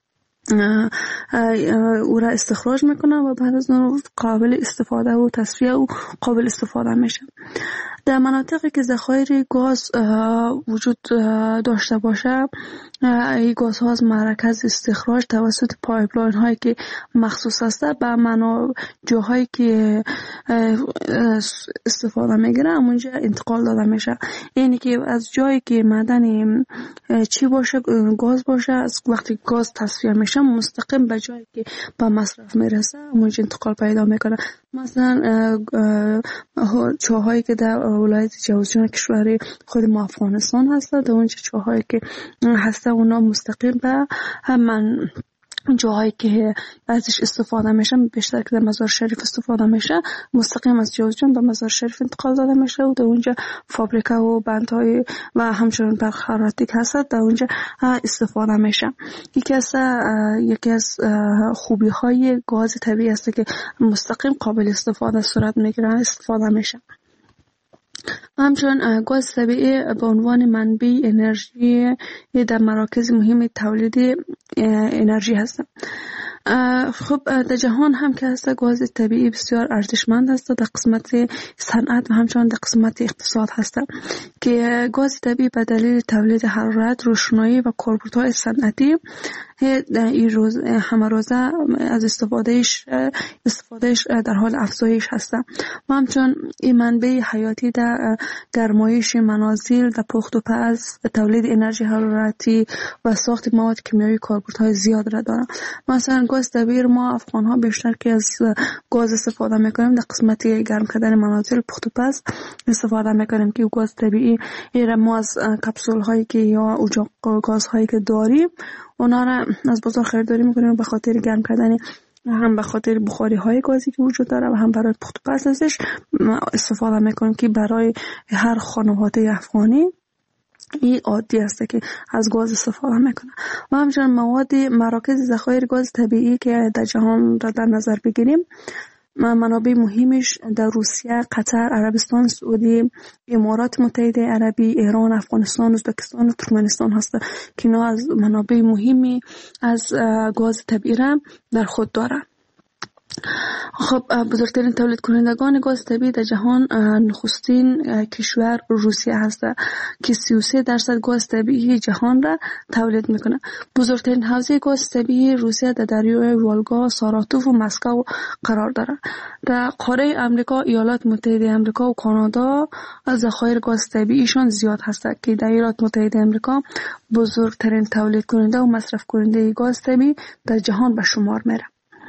او را استخراج میکنه و بعد از اون قابل استفاده و تصفیه و قابل استفاده میشه. در مناطقی که ذخایر گاز وجود داشته باشه، این گاز ها از مرکز استخراج توسط پایپلاین هایی که مخصوص هسته به منابع جاهایی که استفاده میگیره اونجا انتقال داده میشه. یعنی که از جایی که معدن چی باشه، گاز باشه، از وقتی گاز تصفیه میشه مستقیم به جایی که به مصرف میرسه اونجا انتقال پیدا میکنه. مثلا چاهایی که در ولایت جوزجان کشور خود ما افغانستان هست، در اونجا چاهایی که هسته اونا مستقیم به همون جاهایی که ازش استفاده میشه، بیشتر که در مزار شریف استفاده میشه، مستقیم از جوزجان به مزار شریف انتقال داده میشه و در اونجا فابریکه و بندهای و همچنین برق حرارتی که هست در اونجا استفاده میشه. یکی از یکی از خوبی های گاز طبیعی است که مستقیم قابل استفاده صورت میگیره، استفاده میشه. همچنین گاز طبیعی به عنوان منبع انرژی در مراکز مهم تولید انرژی هست. خب در جهان هم که هست گاز طبیعی بسیار ارزشمند است در قسمت صنعت و همچنان در قسمت اقتصاد هست که گاز طبیعی به دلیل تولید حرارت، روشنایی و کاربردهای صنعتی این روز همه روزه از استفادهش استفادهش در حال افزایش هست و همچنان این منبع حیاتی در گرمایش منازل، در پخت و پز، تولید انرژی حرارتی و ساخت مواد کیمیایی کاربردهای زیاد را دارد. مثلا گاز طبیعی ما افغان ها بیشتر که از گاز استفاده میکنیم در قسمت گرم کردن منازل، پخت و پز استفاده میکنیم که گاز طبیعی ایره ما از کپسول هایی که یا اجاق گاز هایی که داریم اونا را از بازار خریداری میکنیم به خاطر گرم کردن، هم به خاطر بخاری های گازی که وجود داره و هم برای پخت و پز ازش استفاده میکنیم که برای هر خانواده افغانی این عادی است که از گاز استفاده میکنه. و همچنین مواد مراکز ذخایر گاز طبیعی که در جهان را در نظر بگیریم، منابع مهمش در روسیه، قطر، عربستان سعودی، امارات متحده عربی، ایران، افغانستان، ازبکستان و ترکمنستان هست که اینا از منابع مهمی از گاز طبیعی را در خود دارند. خب بزرگترین تولید کنندگان گاز طبیعی در جهان نخستین کشور روسیه هست که سی و سه درصد گاز طبیعی جهان را تولید میکنه. بزرگترین حوزه گاز طبیعی روسیه در دریای والگا، ساراتوف و مسکو قرار داره. در قاره امریکا، ایالات متحده امریکا و کانادا ذخایر گاز طبیعیشان زیاد هست که در ایالات متحده امریکا بزرگترین تولید کننده و مصرف کننده گاز طبیعی در جهان به شمار میره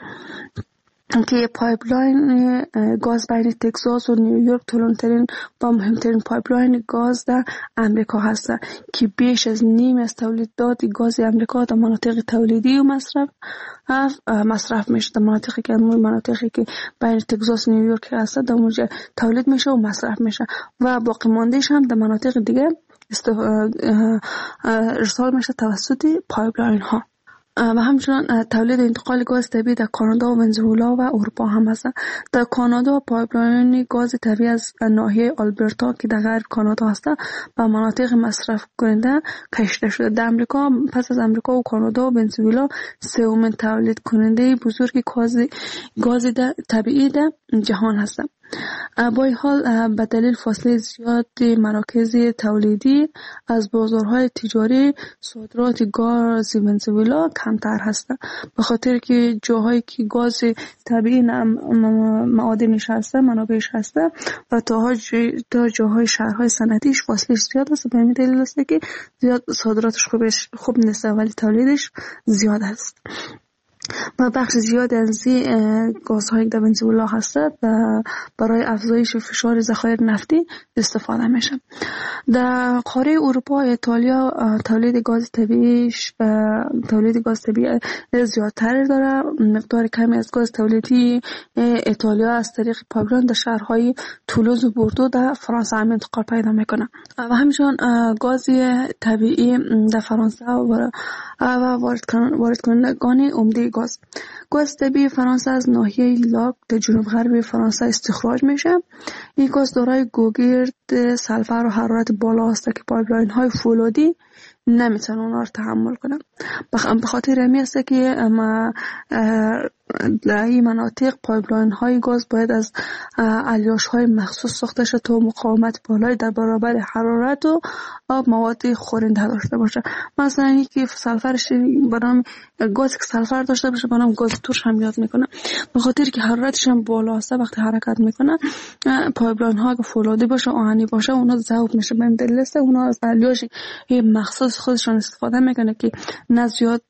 که پایپلاین گاز بین تگزاس و نیویورک طولانی‌ترین و مهمترین پایپلاین گاز در امریکا هست که بیش از نیم از تولیدات گاز امریکا در مناطق تولیدی و مصرف مصرف میشه. در مناطقی که مناطقی که بین تگزاس و نیویورک هست در اونجا تولید میشه و مصرف میشه و باقی ماندهش هم در مناطق دیگه ارسال میشه توسط پایپلاین ها. و همچنان تولید و انتقال گاز طبیعی در کانادا و ونزوئلا و اروپا هم هست. در کانادا پایپلاین گاز طبیعی از ناحیه آلبرتا که در غرب کانادا هست به مناطق مصرف کننده کشیده شده. در امریکا پس از امریکا و کانادا و ونزوئلا سومین تولید کننده بزرگ گاز گاز طبیعی در جهان هست. با این حال به دلیل فاصله زیاد مراکز تولیدی از بازارهای تجاری صادرات گاز ونزوئلا کمتر هست به خاطر که جاهایی که گاز طبیعی معادنش هست منابعش هست و تا تا جاهای شهرهای صنعتیش فاصله زیاد است. به این دلیل است که زیاد صادراتش خوبش خوب نیست ولی تولیدش زیاد است و بخش زیاد از این گازهای در ونزوئلا هست و برای افزایش فشار ذخایر نفتی استفاده میشه. در قاره اروپا ایتالیا تولید گاز طبیعیش تولید گاز طبیعی زیادتر داره. مقدار کمی از گاز تولیدی ایتالیا از طریق پایپلاین در شهرهای تولوز و بوردو در فرانسه هم انتقال پیدا میکنه و همچنین گاز طبیعی در فرانسه و وارد کنندگان عمده گاز گاز طبیعی فرانسه از ناحیه لاک در جنوب غربی فرانسه استخراج میشه. این گاز دارای گوگرد، سلفر و حرارت بالا است که پایپلاین های فولادی نمیتونن اونا رو تحمل کنن. به خاطر همین است که اما در این مناطق پایپلاین های گاز باید از الیاش های مخصوص ساخته شده تا مقاومت بالای در برابر حرارت و مواد خورنده داشته باشه. مثلا یکی سلفرش برام گاز که سلفر داشته باشه برام گاز ترش هم یاد میکنه به خاطر که حرارتش هم بالا است. وقتی حرکت میکنه پایپلاین ها که فولادی باشه آهنی باشه اونا ذوب میشه. به این دلیل است اونا از الیاش مخصوص خودشون استفاده میکنه که نه زیاد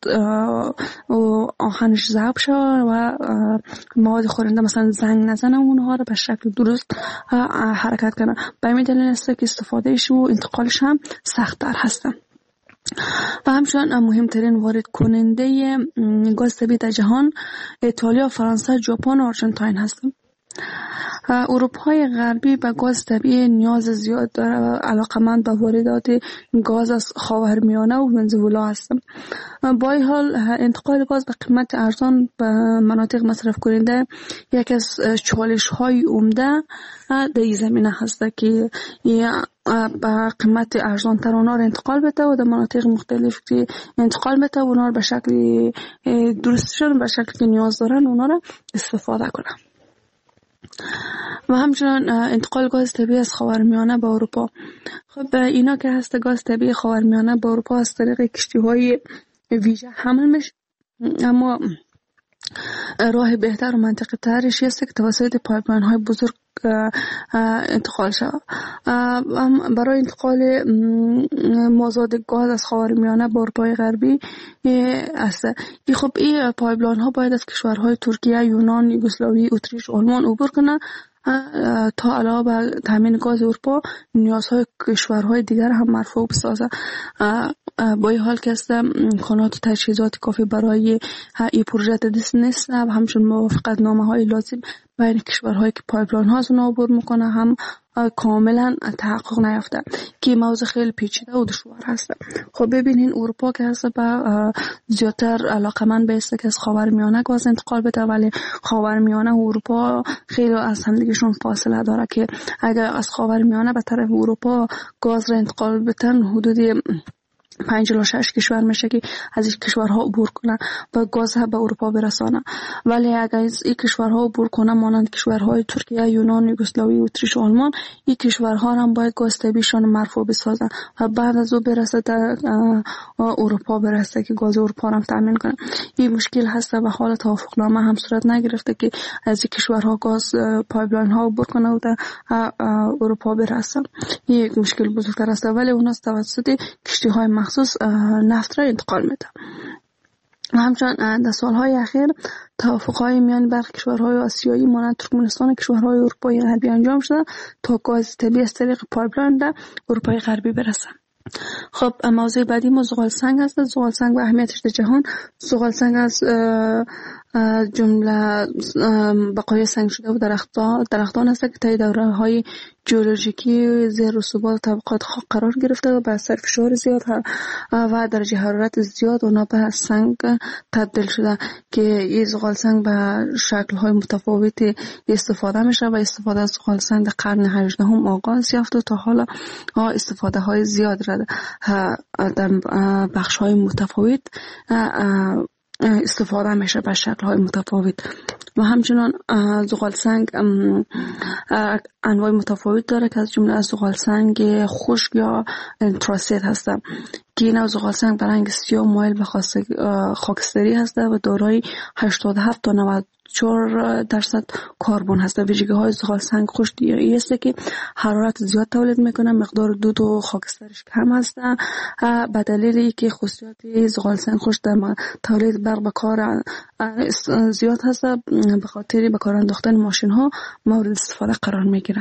آهنش ذوب شه و مواد خورنده مثلا زنگ نزنه اونها رو به شکل درست حرکت کنه. به این دلیل است که استفادهش و انتقالش هم سخت‌تر هستن. و همچنین مهمترین وارد کننده گاز طبیعی در جهان ایتالیا، فرانسه، ژاپن و آرژانتین هستند. اروپای غربی به گاز طبیعی نیاز زیاد داره و علاقمند به واردات گاز از خاورمیانه و ونزوئلا هست. با این حال انتقال گاز به قیمت ارزان به مناطق مصرف کننده یک از چالش های عمده در این زمینه هست که به قیمت ارزان تر اونا رو انتقال بده و در مناطق مختلف که انتقال بده و اونا رو به شکل درستشون به شکلی که نیاز دارن اونا رو استفاده کنن. و همچنان انتقال گاز طبیعی از خاورمیانه به اروپا. خب اینا که هست گاز طبیعی خاورمیانه به اروپا از طریق کشتی‌های ویژه حمل میشه، اما راه بهتر و منطقی ترش است که توسط پایپلاین های بزرگ انتقال شود. برای انتقال مازاد گاز از خاورمیانه به اروپای غربی است. خب این پایپلاین ها باید از کشورهای ترکیه، یونان، یوگسلاوی، اتریش، آلمان عبور کنه تا علاوه بر تامین گاز اروپا نیازهای کشورهای دیگر هم مرفوع بسازه. با این حال که است امکانات و تجهیزات کافی برای این پروژه دست نیست و همچنین موافقت نامه های لازم بین کشورهایی که پایپلاین ها رو عبور میکنه هم کاملا تحقق نیافته که موضوع خیلی پیچیده و دشوار هست. خب ببینین اروپا که هست با زیادتر علاقمند به است که از خاورمیانه گاز انتقال بده، ولی خاورمیانه و اروپا خیلی از همدیگهشون فاصله داره که اگر از خاورمیانه به طرف اروپا گاز را انتقال بدن حدود پنج الی شش کشور میشه که از این کشورها عبور کنه و گاز ها به اروپا برسانه. ولی اگر از این کشورها عبور کنه مانند کشورهای ترکیه، یونان، یوگسلاوی، اتریش و آلمان، این کشورها هم باید گاز طبیعیشون مرفوع بسازن و بعد از او برسه در اروپا برسه که گاز اروپا هم تامین کنه. این مشکل هست و حال توافقنامه هم صورت نگرفته که از این کشورها گاز پایپلاین ها عبور کنه و در اروپا برسه. این یک مشکل بزرگتر است، ولی اونها توسط کشتی های مخصوص نفت را انتقال میده. همچنین در سالهای اخیر توافق‌های میان برخی کشورهای آسیایی مانند ترکمنستان و کشورهای اروپای غربی انجام شده تا گاز طبیعی از طریق پایپلاین در اروپای غربی برسه. خب موضوع بعدی ما زغال سنگ هست. زغال سنگ و اهمیتش در جهان. زغال سنگ از جمله بقایای سنگ شده و درختان درختان است که طی دوره‌های ژئولوژیکی زیر رسوبات طبقات خاک قرار گرفته و با اثر فشار زیاد و درجه حرارت زیاد اونا به سنگ تبدیل شده که این زغال سنگ به شکل‌های متفاوتی استفاده میشه و استفاده از زغال سنگ در قرن هجدهم آغاز یافت و تا حالا استفاده های زیاد را در بخش‌های متفاوت استفاده میشه به شکل‌های متفاوت. و همچنان زغال سنگ انواع متفاوت داره که از جمله از زغال سنگ خشک یا انتراسیت هست که این زغال سنگ به رنگ سیاه مایل به خاکستری هست و دارای هشتاد و هفت تا نود و چهار درصد کربن هست. ویژگی‌های زغال سنگ خشک این است که حرارت زیاد تولید میکنه، مقدار دود و خاکسترش کم هست به دلیل اینکه خصوصیات زغال سنگ خشک در تولید برق به کار زیاد هست، به خاطر به کار انداختن ماشین ها مورد استفاده قرار میگیره.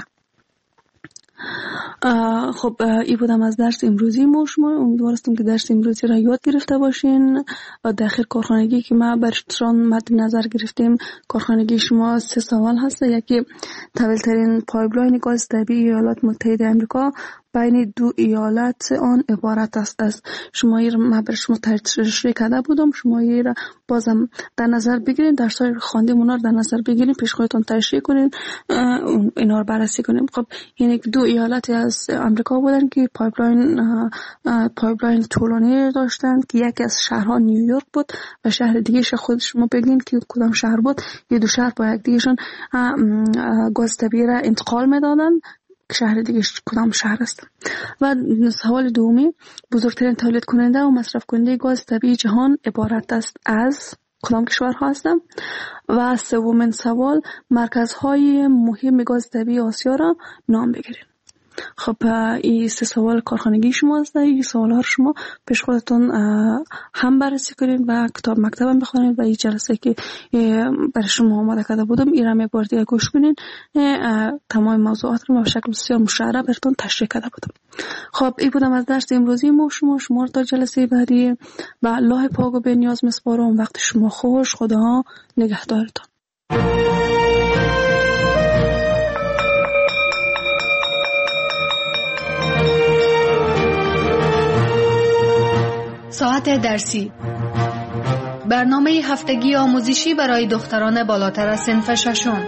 خب این بودم از درس امروزی ما. شما امیدوارستم که درس امروزی را یاد گرفته باشین و در آخر کارخانگی که ما برشتران مد نظر گرفتیم کارخانگی شما سه سوال هست. یکی طویل ترین پایپلاین گاز طبیعی ایالات متحده آمریکا بین دو ایالت آن عبارت است از شمایی را من بر شما تشریح کرده بودم، شمایی را بازم در نظر بگیرین، در سایر خواندیم اونا رو در نظر بگیرین، پیش خودتون تشریح کنین، اینا رو بررسی کنیم. خب یعنی دو ایالتی از آمریکا بودن که پایپلاین پایپلاین طولانی داشتن که یکی از شهرها نیویورک بود و شهر دیگه خود شما بگین که کدام شهر بود. یه دو شهر با یک دیگهشون گاز طبیعی را انتقال میدادن، شهر دیگه کدام شهر است. و سوال دومی بزرگترین تولید کننده و مصرف کننده گاز طبیعی جهان عبارت است از کدام کشورها هستند؟ و سومین سوال مرکزهای مهم گاز طبیعی آسیا را نام بگیرید. خب این سه سوال کارخانگی شما هست. این سوال ها رو شما پیش خودتون هم بررسی کنید و کتاب مکتب هم بخونید و این جلسه که برای شما آماده کرده بودم این را میبار دیگه گوش کنید. تمام موضوعات رو به شکل بسیار مشرح براتون تشریح کرده بودم. خب این بودم از درس امروزی ما. شما شما تا جلسه بعدی و الله پاک و بی‌نیاز میسپارم. وقت شما خوش. خدا نگهدارتان. ساعت درسی، برنامه هفتگی آموزشی برای دختران بالاتر از صنف ششم.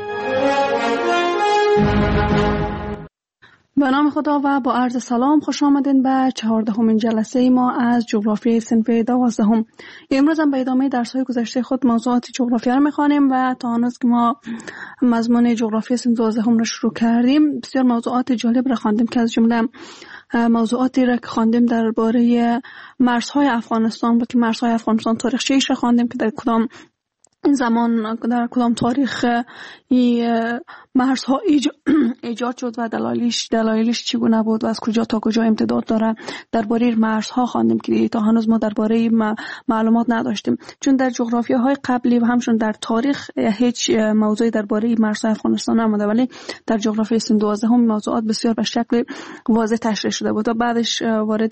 به نام خدا و با عرض سلام خوش آمدین به چهاردهمین جلسه ما از جغرافیای صنف دوازدهم. امروز هم به ادامه درس‌های گذشته خود موضوعات جغرافیا را می‌خوانیم و تا هنوز که ما مضمون جغرافیای صنف دوازدهم را شروع کردیم بسیار موضوعات جالب را خواندیم که از جمله موضوعاتی را که خواندیم درباره مرزهای افغانستان و که مرزهای افغانستان تاریخچه‌اش را خواندیم که در کدام این زمان در کدام تاریخ این مرزها ایجاد شد و دلایلش دلایلش چگونه بود و از کجا تا کجا امتداد داره. درباره مرزها خواندیم که تا هنوز ما درباره معلومات نداشتیم، چون در جغرافیاهای قبلی و همچنین در تاریخ هیچ موضوعی درباره مرزهای افغانستان نموده، ولی در جغرافیای صنف دوازدهم موضوعات بسیار به شکل واضح تشریح شده بود و بعدش وارد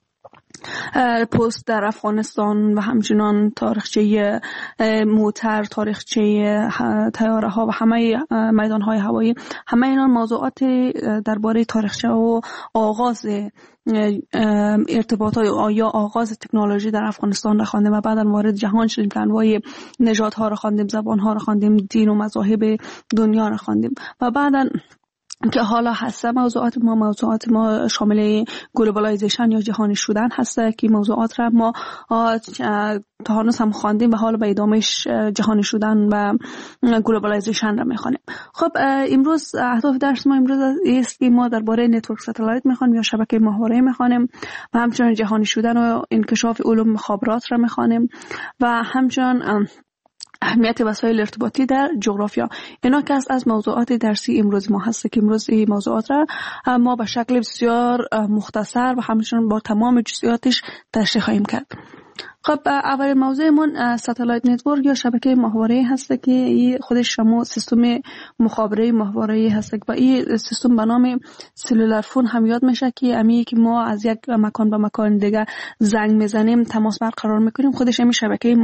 پست در افغانستان و همچنان تاریخچه موتر، تاریخچه طیاره ها و همه میدان های هوایی، همه اینا موضوعات درباره تاریخچه و آغاز ارتباطات یا آغاز تکنولوژی در افغانستان را خواندیم و بعدا وارد جهان شدیم که انواع نژادها را خواندیم، زبان ها را خواندیم، دین و مذاهب دنیا را خواندیم و بعدا که حالا هسته موضوعات ما موضوعات ما شامل گلوبالایزیشن یا جهانی شدن هسته که موضوعات را ما تا هنوز هم خواندیم و حالا به ادامهش جهانی شدن و گلوبالایزیشن را میخوانیم. خب امروز اهداف درس ما امروز است که ما درباره نتورک ستلایت میخوانیم یا شبکه ماهواره‌ای میخوانیم و همچنین جهانی شدن و انکشاف علوم مخابرات را میخوانیم و همچنین اهمیت وسایل ارتباطی در جغرافیا. اینا که از موضوعات درسی امروز ما هست که امروز این موضوعات را ما به شکل بسیار مختصر و همچنین با تمام جزئیاتش تشریح خواهیم کرد. خب اول موضوعمون ستلایت نتورک یا شبکه ماهواره‌ای هست که این خودش شما سیستم مخابره ماهواره‌ای هست و این سیستم به نام سلولار فون هم یاد میشه که امی که ما از یک مکان به مکان دیگه زنگ میزنیم تماس برقرار میکنیم، خودش همین شبکه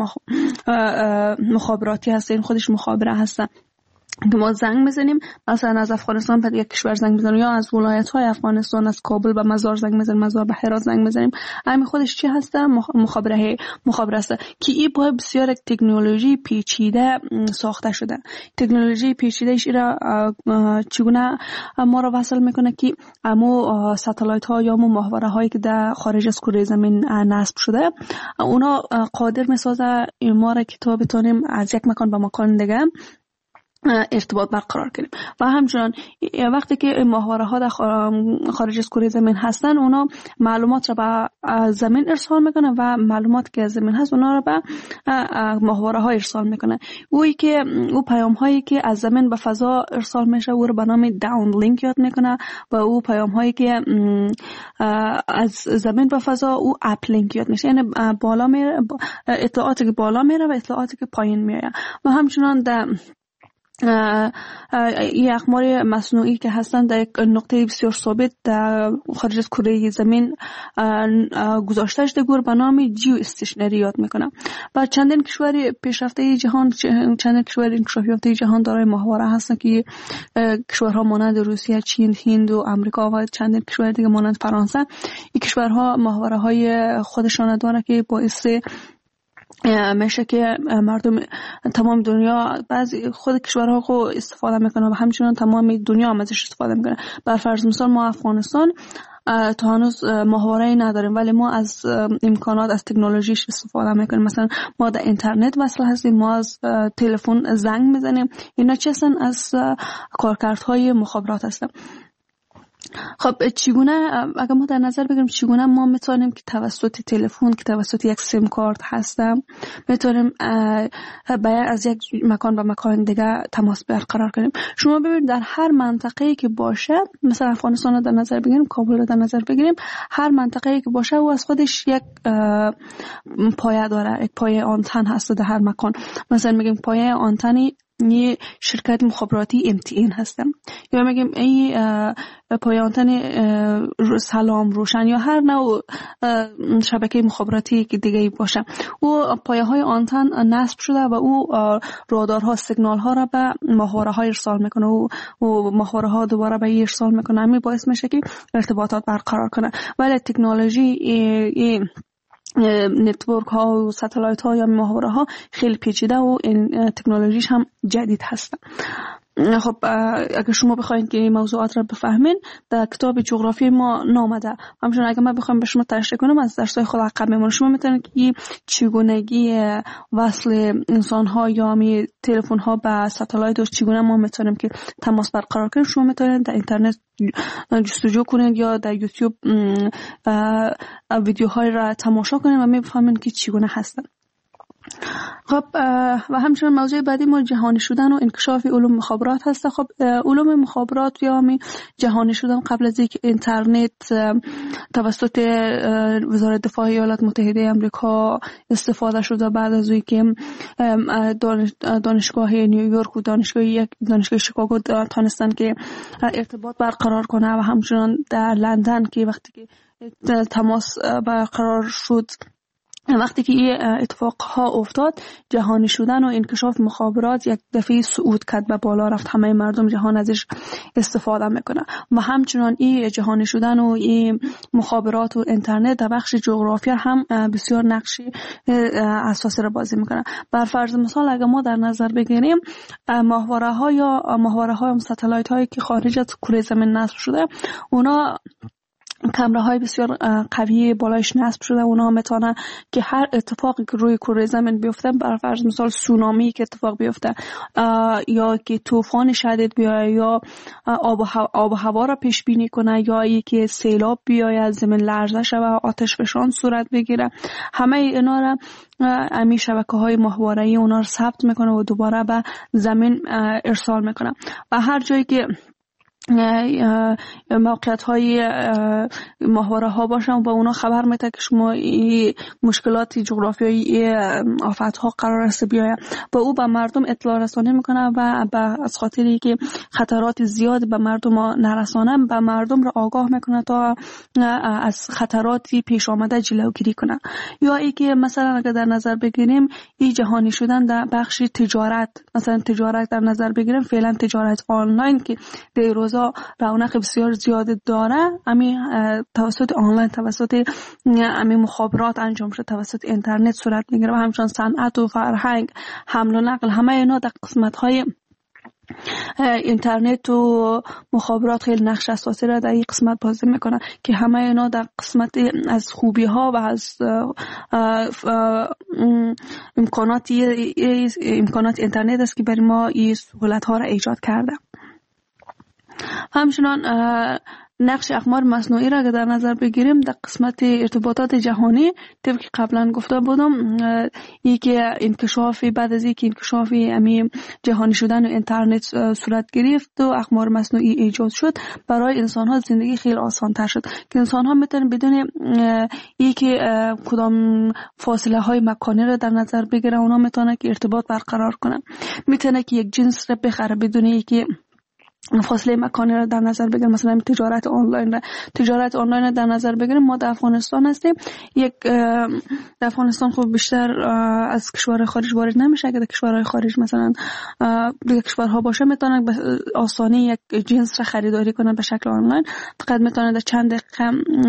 مخابراتی هست، این خودش مخابره هست که ما زنگ میزنیم، مثلا از افغانستان به یک کشور زنگ میزنیم یا از ولایت های افغانستان از کابل به مزار زنگ میزنیم، مزار به هرات زنگ میزنیم. همین خودش چی هسته؟ مخابره مخابره است که این با بسیار یک تکنولوژی پیچیده ساخته شده. تکنولوژی پیچیده ایش را چگونه ما را وصل میکنه که اما ستلایت ها یا ماهواره هایی که در خارج از کره زمین نصب شده اونا قادر میسازه ما را که تا بتونیم از یک مکان به مکان دیگه ارتباط برقرار کنیم و همچنان وقتی که ماهواره ها در خارج از کره زمین هستن اونا معلومات را به زمین ارسال میکنن و معلومات که از زمین هست اونا را به ماهواره ها ارسال میکنن. اویی که او پیام هایی که از زمین به فضا ارسال میشه او رو به نام داون لینک یاد میکنه و او پیام هایی که از زمین به فضا او اپ لینک یاد میشه، یعنی بالا میره اطلاعاتی که بالا میره و اطلاعاتی که پایین میره و همچنان در این اقمار مصنوعی که هستند در یک نقطه بسیار ثابت در خارج از کره زمین گذاشته شده گور به نام جیو استیشنری یاد میکنه و چندین کشور پیشرفته جهان چندین کشور انکشاف یافته جهان دارای ماهواره هستند که کشورها مانند روسیه، چین، هند و آمریکا و چندین کشور دیگه مانند فرانسه، این کشورها ماهواره های خودشان داره که باعث میشه که مردم تمام دنیا بعضی خود کشورها خو استفاده میکنه و همچنان تمام دنیا هم ازش استفاده میکنه. بر فرض مثال ما افغانستان تا هنوز ماهواره‌ای نداریم ولی ما از امکانات از تکنولوژیش استفاده میکنیم. مثلا ما در اینترنت وصل هستیم، ما از تلفن زنگ میزنیم، اینا چه هستن؟ از کارکردهای مخابرات هستن. خب چگونه اگر ما در نظر بگیریم چگونه ما میتونیم که توسط تلفن که توسط یک سیم کارت هستم میتونیم باید از یک مکان به مکان دیگه تماس برقرار کنیم. شما ببینید در هر منطقه‌ای که باشه، مثلا افغانستان رو در نظر بگیریم، کابل رو در نظر بگیریم، هر منطقه‌ای که باشه و از خودش یک پایه داره، یک پایه آنتن هست در هر مکان. مثلا میگیم پایه آنتنی یه شرکت مخابراتی ام تی ان هستم یا میگیم این پایه آنتن سلام روشن یا هر نوع شبکه مخابراتی که دیگه باشه، او پایه های آنتن نصب شده و او رادارها سیگنال ها را به ماهواره ها ارسال میکنه و ماهواره ها دوباره به ارسال میکنه. همین باعث میشه که ارتباطات برقرار کنه. ولی تکنولوژی نتورک ها و ستلایت ها یا محوره ها خیلی پیچیده و این تکنولوژیش هم جدید هستن. خب اگر شما بخواید که این موضوعات را بفهمین در کتاب جغرافی ما نامده. همچنین اگر من بخوام به شما تشریح کنم از درس‌های خود عقب میمونه. شما میتونید که چگونگی وصل انسان ها یا می تلفن ها به ستلایت و چگونه ما میتونیم که تماس برقرار کنیم شما میتونید در اینترنت جستجو کنید یا در یوتیوب ویدیوهای را تماشا کنید و میفهمید که چگونه هستن. خب و همچنین موضوع بعدی ما جهانی شدن و انکشاف علوم مخابرات هست. خب علوم مخابرات یا می جهانی شدن قبل از اینکه اینترنت توسط وزارت دفاع ایالات متحده آمریکا استفاده شده، بعد از اینکه دانشگاه نیویورک و دانشگاه یک دانشگاه شیکاگو تونستن که ارتباط برقرار کنه و همچنین در لندن که وقتی که تماس برقرار شد، وقتی که این اتفاق ها افتاد جهانی شدن و انکشاف مخابرات یک دفعه صعود کرد به بالا رفت، همه مردم جهان ازش استفاده میکنه و همچنان این جهانی شدن و این مخابرات و اینترنت در بخش جغرافیا هم بسیار نقشی اساسی را بازی میکنه. بر فرض مثال اگر ما در نظر بگیریم ماهواره ها یا ماهواره های ستلایت هایی که خارج از کره زمین نصب شده، اونا کامراهای بسیار قوی بالایش نصب شده. اونا میتونن که هر اتفاقی که روی کره زمین بیفته، بر فرض مثال سونامی که اتفاق بیفته یا که طوفان شدید بیاید یا آب و هوا را پیش بینی کنه یا اینکه سیلاب بیاید، زمین لرزه شود، آتش فشان صورت بگیره، همه اینا را امی شبکه های ماهواره‌ای اونا رو ثبت میکنه و دوباره به زمین ارسال میکنه و هر جایی که موقعیت های ماهواره ها باشن و با اونا خبر میده که شما مشکلات جغرافیایی آفت ها قرار است بیاید و او به مردم اطلاع رسانی میکنه و از خاطری که خطرات زیاد به مردم نرسانه به مردم را آگاه میکنه تا از خطراتی پیش آمده جلوگیری کنه. یا ای که مثلا اگر در نظر بگیریم این جهانی شدن در بخش تجارت، مثلا تجارت در نظر بگیریم فعلا تجارت آنلاین که در روز رونق بسیار زیاد داره، امی توسط آنلاین توسط امی مخابرات انجام شده، توسط اینترنت صورت میگیره و همچنان صنعت و فرهنگ، حمل و نقل، همه اینا در قسمت های اینترنت و مخابرات خیلی نقش اساسی را در این قسمت بازی میکنه که همه اینا در قسمت از خوبی ها و از امکانات امکانات اینترنت است که برای ما این سهولت ها را ایجاد کرده. همچنان نقش اقمار مصنوعی را در نظر بگیریم در قسمت ارتباطات جهانی، طبق که قبلا گفته بودم، یکی انکشاف بعد از اینکه انکشاف امی جهانی شدن و اینترنت صورت گرفت و اقمار مصنوعی ایجاد شد، برای انسان ها زندگی خیلی آسان تر شد که انسان ها میتونن بدون اینکه کدام فاصله های مکانی را در نظر بگیرن، اونا میتونن که ارتباط برقرار کنن، میتونن که یک جنس را بخره بدون اینکه فاصله مکانی را در نظر بگیریم. مثلا تجارت آنلاین را تجارت آنلاین را در نظر بگیریم. ما در افغانستان هستیم، یک در افغانستان خب بیشتر از کشورهای خارج وارد نمیشه. اگر در کشورهای خارج مثلا دیگه کشورها باشه میتونن به آسانی یک جنس را خریداری کنن به شکل آنلاین، فقط میتونن در چند دقیقه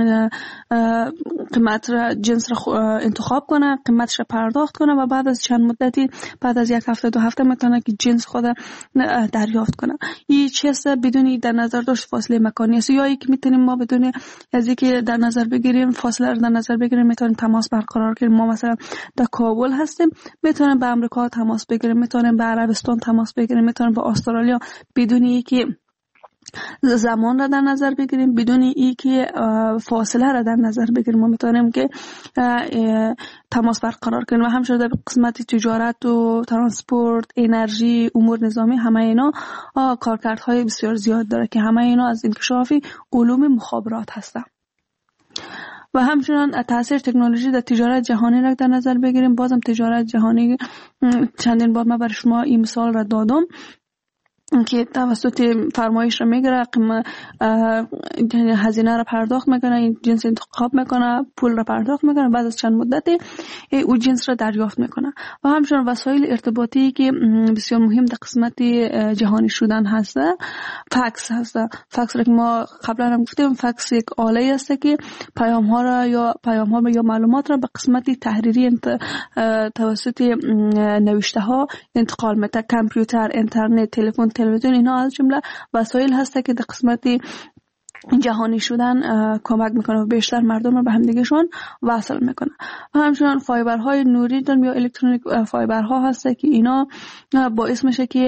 قیمت را جنس را انتخاب کنن، قیمتش را پرداخت کنن و بعد از چند مدتی، بعد از یک هفته دو هفته میتونن که جنس خود دریافت کنن. این چیز بدون در نظر داشت فاصله مکانی است. یا یک میتونیم ما بدون از اینکه در نظر بگیریم فاصله رو در نظر بگیریم میتونیم تماس برقرار کنیم. ما مثلا در کابل هستیم، میتونیم به آمریکا تماس بگیریم، میتونیم به عربستان تماس بگیریم، میتونیم به استرالیا بدون اینکه زمان را در نظر بگیریم، بدون اینکه فاصله را در نظر بگیریم ما میتونیم که تماس برقرار کنیم. و همچنین در قسمت تجارت و ترانسپورت، انرژی، امور نظامی، همه اینا کارکردهای بسیار زیاد داره که همه اینا از انکشاف علوم مخابرات هستند. و همچنان تاثیر تکنولوژی در تجارت جهانی را در نظر بگیریم. بازم تجارت جهانی چندین بار من برای شما این مثال را دادم. که توسط فرمایش رو میگیره، هزینه رو پرداخت میکنه، این جنس انتخاب میکنه، پول رو پرداخت میکنه، بعد از چند مدتی او جنس رو دریافت میکنه. و همچنین وسایل ارتباطی که بسیار مهم در قسمت جهانی شدن هست، فکس هست. فکس رو که ما قبلا هم گفتیم، فکس یک آله است که پیام ها را یا پیام ها یا معلومات را به قسمت تحریری انت... توسط نوشته ها انتقال میده. کامپیوتر، اینترنت، تلفن، تلویزیون، اینا از جمله وسایل هسته که در قسمت جهانی شدن کمک میکنه و بیشتر مردم رو به همدیگهشون وصل میکنه. و همچنان فایبرهای نوری داریم یا الکترونیک فایبرها هسته که اینا باعث میشه که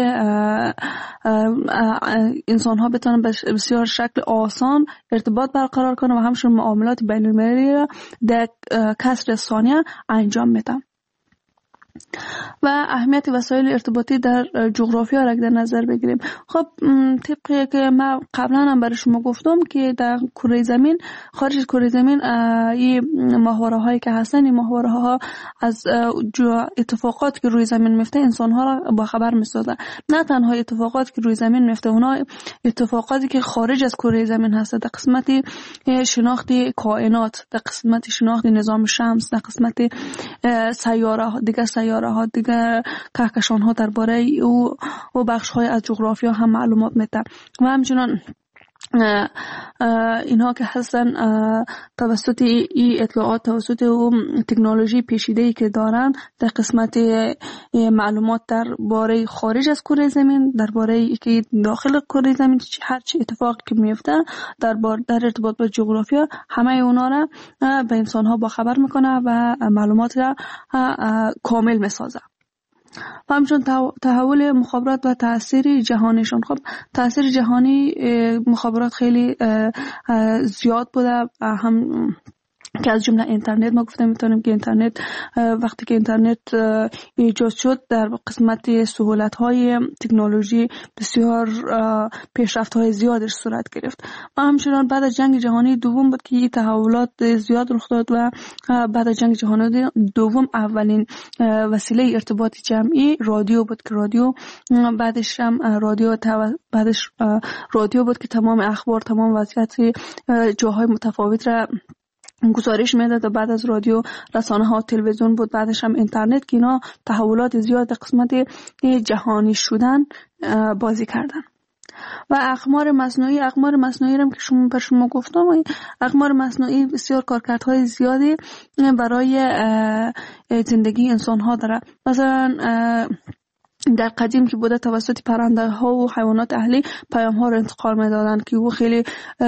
انسان ها بتونن بسیار شکل آسان ارتباط برقرار کنه و همچنان معاملات بین المللی را در کسر ثانیه انجام میدن. و اهمیت وسایل ارتباطی در جغرافیا را در نظر بگیریم. خب طبقی که من قبلا هم برای شما گفتم که در کره زمین، خارج از کره زمین، این ماهواره هایی که هستن، این ماهواره ها از اتفاقات که روی زمین میفته انسان ها را با خبر میسازه. نه تنها اتفاقات که روی زمین میفته، اونا اتفاقاتی که خارج از کره زمین هست، در قسمت شناخت کائنات، در قسمت شناخت نظام شمس، در قسمت سیاره دیگه سیاره ها دیگه کهکشان ها درباره او و بخش های از جغرافیا هم معلومات میده. و همچنان اینها که هستن توسط این اطلاعات، توسط اون تکنولوژی پیچیده‌ای که دارن در قسمت معلومات درباره خارج از کره زمین، درباره که داخل کره زمین هر چی اتفاقی که میفته در در ارتباط با جغرافیا، همه اونا را به انسان ها با خبر میکنه و معلومات را کامل میسازه. و همچون تحول مخابرات و تأثیر جهانیشون. خب تأثیر جهانی مخابرات خیلی زیاد بوده، هم که از جمله اینترنت. ما گفتم میتونیم که اینترنت وقتی که اینترنت ایجاد شد در قسمت سهولت‌های تکنولوژی بسیار پیشرفت‌های زیادش صورت گرفت. و همچنان بعد از جنگ جهانی دوم بود که تحولات زیاد رخ داد و بعد از جنگ جهانی دوم اولین وسیله ارتباط جمعی رادیو بود که رادیو بعدش هم رادیو بعدش رادیو بود که تمام اخبار، تمام وضعیت جاهای متفاوت را گزارش میداد. و بعد از رادیو رسانه ها تلویزیون بود، بعدش هم اینترنت که اینا تحولات زیاد در قسمت جهانی شدن بازی کردن. و اقمار مصنوعی، اقمار مصنوعی هم که شما پر شما گفتم، اقمار مصنوعی بسیار کارکردهای زیادی برای زندگی انسان ها داره. مثلا در قدیم که بوده توسط پرنده ها و حیوانات اهلی پیام ها رو انتقال میدادن که او خیلی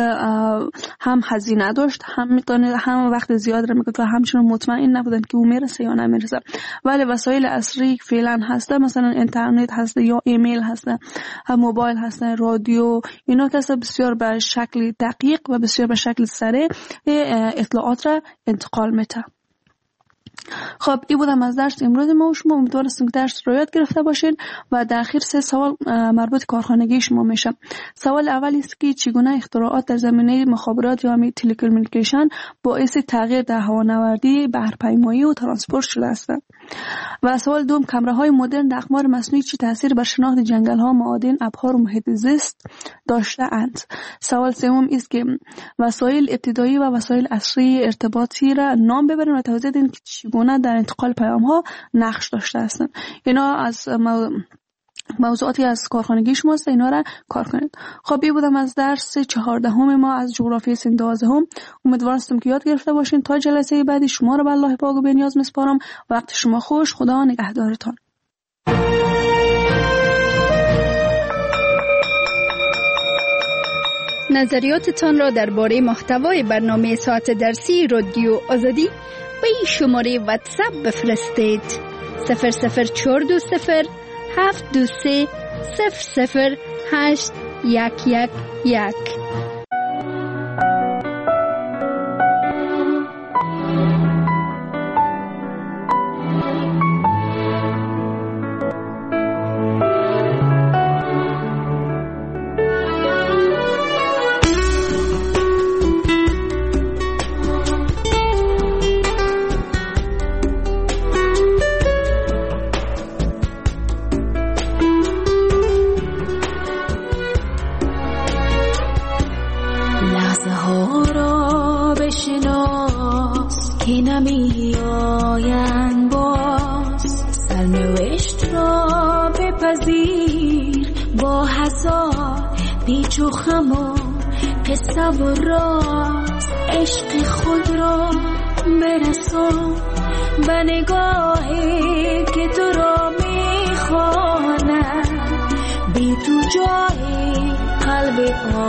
هم هزینه داشت، هم میتونه هم وقت زیاد رو میگذاشت و همچنین مطمئن نبودن که او میرسه یا نمیرسه. ولی وسایل عصری فعلا هسته، مثلا اینترنت هسته یا ایمیل هسته، هم موبایل هسته، رادیو، اینا که بسیار به شکل دقیق و بسیار به شکل سریع اطلاعات را انتقال میده. خب این بودم از درس امروز ما و شما. امیدوارم که درس رو یاد گرفته باشین. و در اخیر سه سوال مربوط کارخانگی شما میشه. سوال اول است که چگونه اختراعات در زمینه مخابرات یا می تلکومونیکیشن باعث تغییر در هوانوردی، بحرپیمایی و ترانسپورت شده است. و سوال دوم، کامراهای مدرن در اقمار مصنوعی چه تاثیر بر شناخت جنگل ها، معادن، ابحار و محیط زیست داشته اند؟ سوال سوم است که وسایل ابتدایی و وسایل عصری ارتباطی را نام ببرید و توضیح دهید که چگونه در انتقال پیام ها نقش داشته هستند. اینا از مو... موضوعاتی از کارخانگی شماست، اینا را کار کنید. خب این بودم از درس چهاردهم ما از جغرافی سن دوازدهم. امیدوارم که یاد گرفته باشین. تا جلسه بعدی شما را به الله پاک و بی‌نیاز میسپارم. وقت شما خوش. خدا نگهدارتان. نظریاتتان را درباره محتوای برنامه ساعت درسی رادیو آزادی به این شماره واتساپ بفرستید: صفر صفر چهار دو صفر هفت دو سه صفر صفر هشت یک یک یک. که نمی آیند باز، سرنوشت را بپذیر با هزار پیچ و خم و قصه و راز. عشق خود را برسان به نگاهی که تو را میخواند، بی تو جای قلب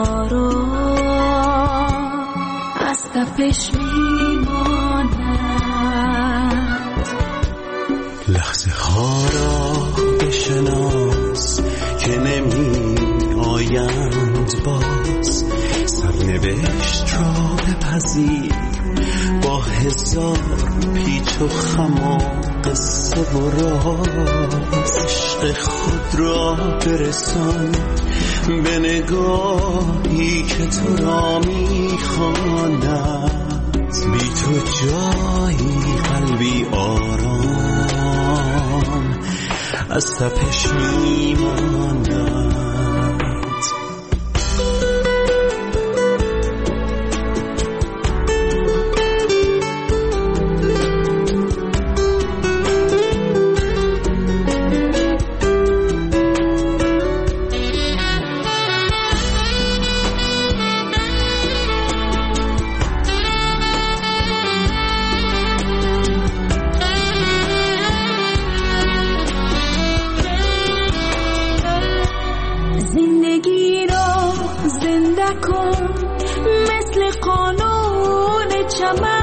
آرام از تپش میماند. لحظه ها را بشناس که نمی آیند باز، سرنوشت را بپذیر با هزار پیچ و خم و قصه و راز. عشق خود را برسان به نگاهی که تو را میخواند، بی تو جایی قلبی آرام از تپش میماند. مثل قانون چمن